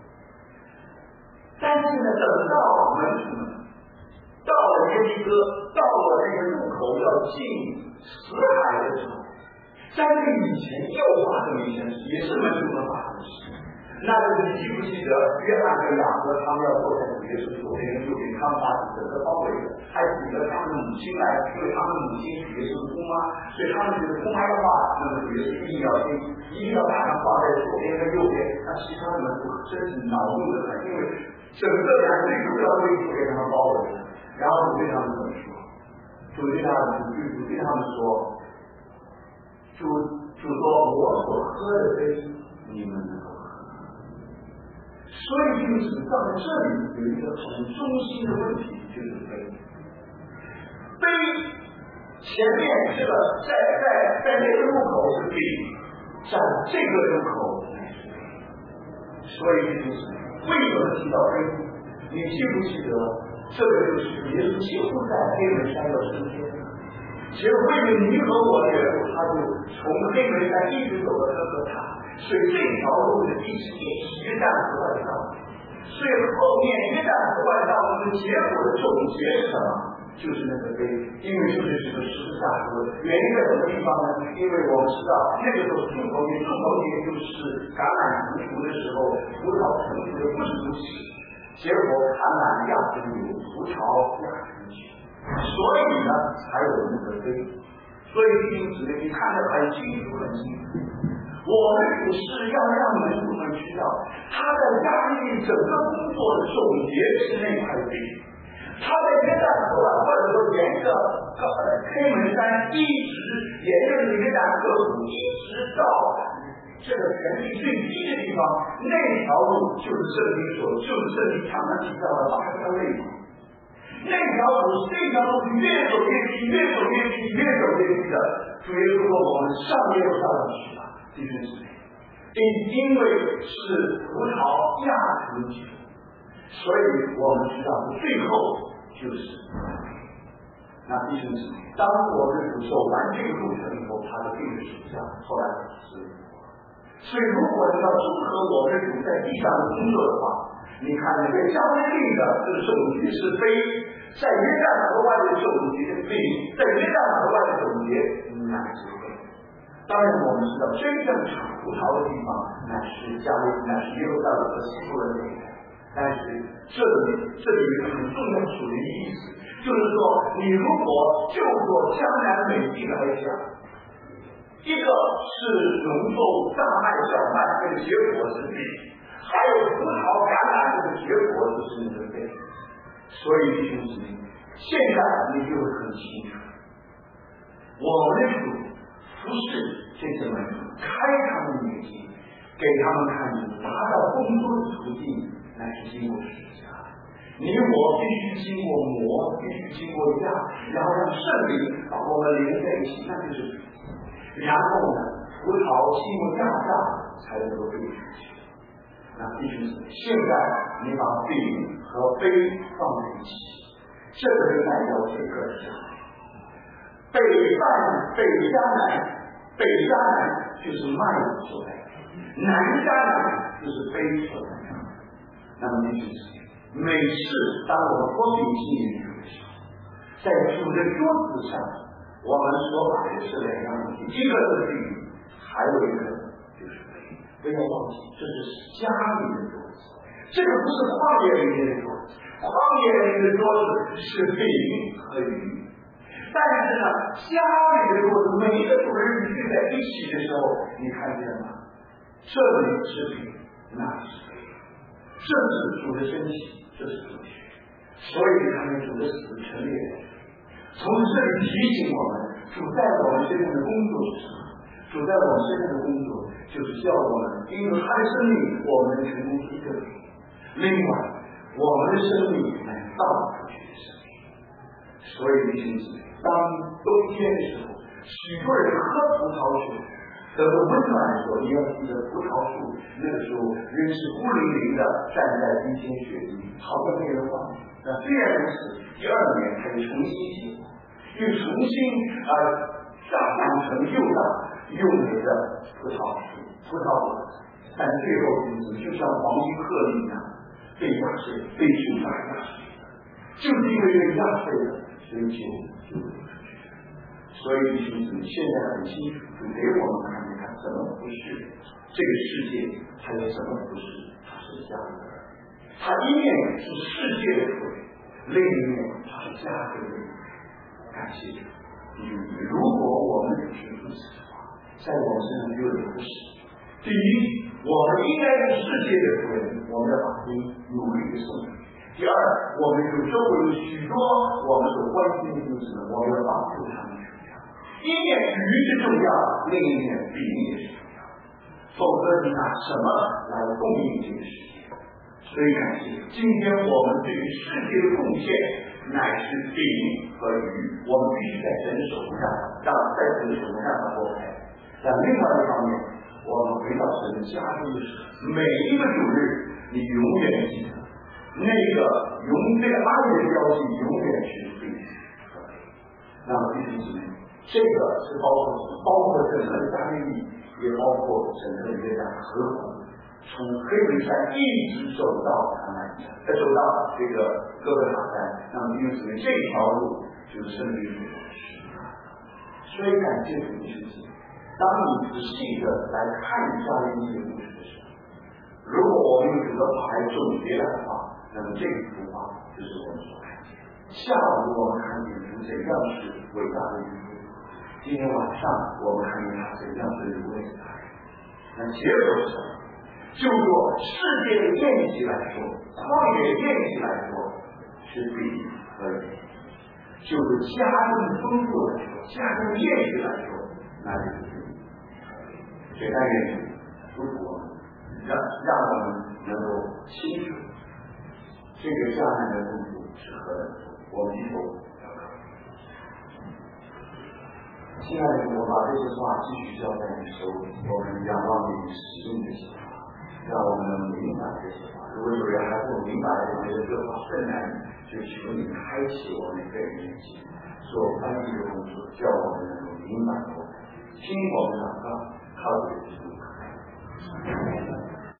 但是呢，等到门徒们到了耶利哥，到了那个入口要进死海的时候，在这以前又发生了一件事，也是门徒们发生的事。那就是你记不记得约翰和雅各他们要坐在主耶稣左边跟右边，他们把整个包围着，还请了他们的母亲来，因为他们的母亲主耶稣的姑妈，所以他们觉得姑妈的话，那么主耶稣一定要听，一定要把它放在左边跟右边。那其他的门徒真是恼怒的很，因为整个两队主要位置给他们包围着。然后主对他们怎么说？主对他们，主主对他们说，主主说我所喝的杯，你们能够喝。所以就是到了这里有一个很中心的问题，就是杯。杯其前面这个在在在这个路口是饼，在这个路口乃是杯。所以就是为什么提到杯？你记不记得这个就是耶稣几乎在黑门山的中间？其实为了你和我的缘故，他就从黑门山一直走到哥哥塔，所以这条路的地址也是约旦河外道。所以后面约旦河外道的结果的总结是什么？就是那个杯，因为就是这个十字架河。原因在什么地方呢？因为我们知道那个时候祝头节，祝头节就是橄榄成熟的时候，葡萄成熟的不止如此，结果橄榄压成油，葡萄压成酒，所以呢才有那个杯。所以弟兄姊妹，你看得很清楚很清楚。我们不是要让门徒们知道，他在加利利整个工作的总结是那块杯。他在约旦河外，或者说沿着黑门山一直沿着约旦河谷一直到这个权力最低的地方，那条路就是圣经所，就是圣经常常提到的八条肋骨。那条路，这条路越走越低，越走越低，越走越低的。主耶稣说：“我们上耶路撒冷去吧，弟兄姊妹，因因为是葡萄压成酒。”所以我们知道最后就是那弟兄姊妹，当我们主走完这个路程以后，他的病的属下后来是所以如果你要综合我们主在地上的工作的话，你看那个加利利的这个总结是杯，在约旦河外的总结是杯，在约旦河外的总结乃是杯。当然我们知道真正产葡萄的地方乃是加利乃是耶路撒冷和西部的那一带。但是这里这里有一个很重要属灵的意思，就是说你如果就做江南美地来讲，一个是农作物大麦小麦，这个结果是饼，还有葡萄橄榄这个结果就是那个杯。所以弟兄姊妹，现在你就会很清楚，我们的主服侍这些门徒，开他们的眼睛，给他们看出达到工作的途径乃是经过十字架，你我必须经过磨，必须经过压，然后让圣灵把我们连在一起，那就是然后呢，葡萄经过压榨才能够被出去。那弟兄姊妹，现在你把饼和杯放在一起，这个是代表这个家。北半北迦南，北迦南就是麦子所在，南迦南就是杯所在。那么弟兄姊妹，每次当我们光明纪念主的时候，在主的桌子上，我们所摆的是两样东西，一个是饼，还有一个就是杯。不要忘记，这是家里的桌子，这个不是旷野里面的桌子，旷野里的桌子是饼和鱼。但是呢，家里的桌子，每一个主人聚在一起的时候，你看见吗？这里是饼，那是杯。这是主的身体，这是主的血，所以他们主的死陈列在这里。从这里提醒我们，主在我们身上的工作是什么？主在我们身上的工作就是叫我们因为他的生命，我们的成功是这里。另外，我们的生命乃造出去的生命。所以弟兄姊妹，当冬天的时候，许多人喝葡萄酒得到温暖的时候，你要记得葡萄树那个时候人是孤零零的站在冰天雪地，好像没人放。那虽然如此，第二年它又重新结果，又重新啊长长成又大又美的葡萄树、葡萄果子。但最后就是就像黄金鹤立一样，被压碎、被主打压碎的，就是因为被压碎了，所以就就流出去了。所以弟兄姊妹，现在很清楚，给我们看一看怎么不是这个世界，还有什么不是它是家的儿女。它一面是世界的父亲，另一面它是家的儿女。感谢主，弟兄姊妹，如果我们只是如此的话，在我们身上就有不是。第一，我们应该是世界的仆人，我们要把心努力的送出去。第二，我们有周围有许多我们所关心的事情，我们要帮助他们成长。一面鱼是重要，另一面饼也是重要，否则你拿什么来供应这个世界？所以感谢，今天我们对于世界的贡献， 乃是饼和鱼，我们必须在神的手上，让在神的手上让它剥开。但另外一方面，我们回到神的家中的时候，每一个主日，你永远记得那个永这个爱的标记，永远是对的。那么弟兄姊妹，这个是包括什么？包括整个的加利利，也包括整个的约旦河谷。从黑门山一直走到橄榄山，再走到这个哥哥塔山，那么因此呢，这条路就是圣经的路。所以感谢主的事情，当你仔细的来看加利利的故事的时候，如果我们用主的话来总结的话，那么这幅画就是我们所看见。下午我们看见主怎样是伟大的一幅，今天晚上我们看见他怎样是如伟大的。那结果是什么？就说世界的宴席来说，旷野宴席来说是比和人，就是家中丰富来说，家中宴席来说，那就是比。所以但愿祝福我们，让让我们能够清楚这个迦南的丰富是何等，我们以后要考虑。亲爱的，我把这些话继续交在你手里，我们仰望你使用这些话。让我们能明白这些话。如果有人还不明白我们的这话更难，就求你开启我们个人眼睛，做翻译的工作，叫我们能够明白我们，听我们祷告，靠着基督。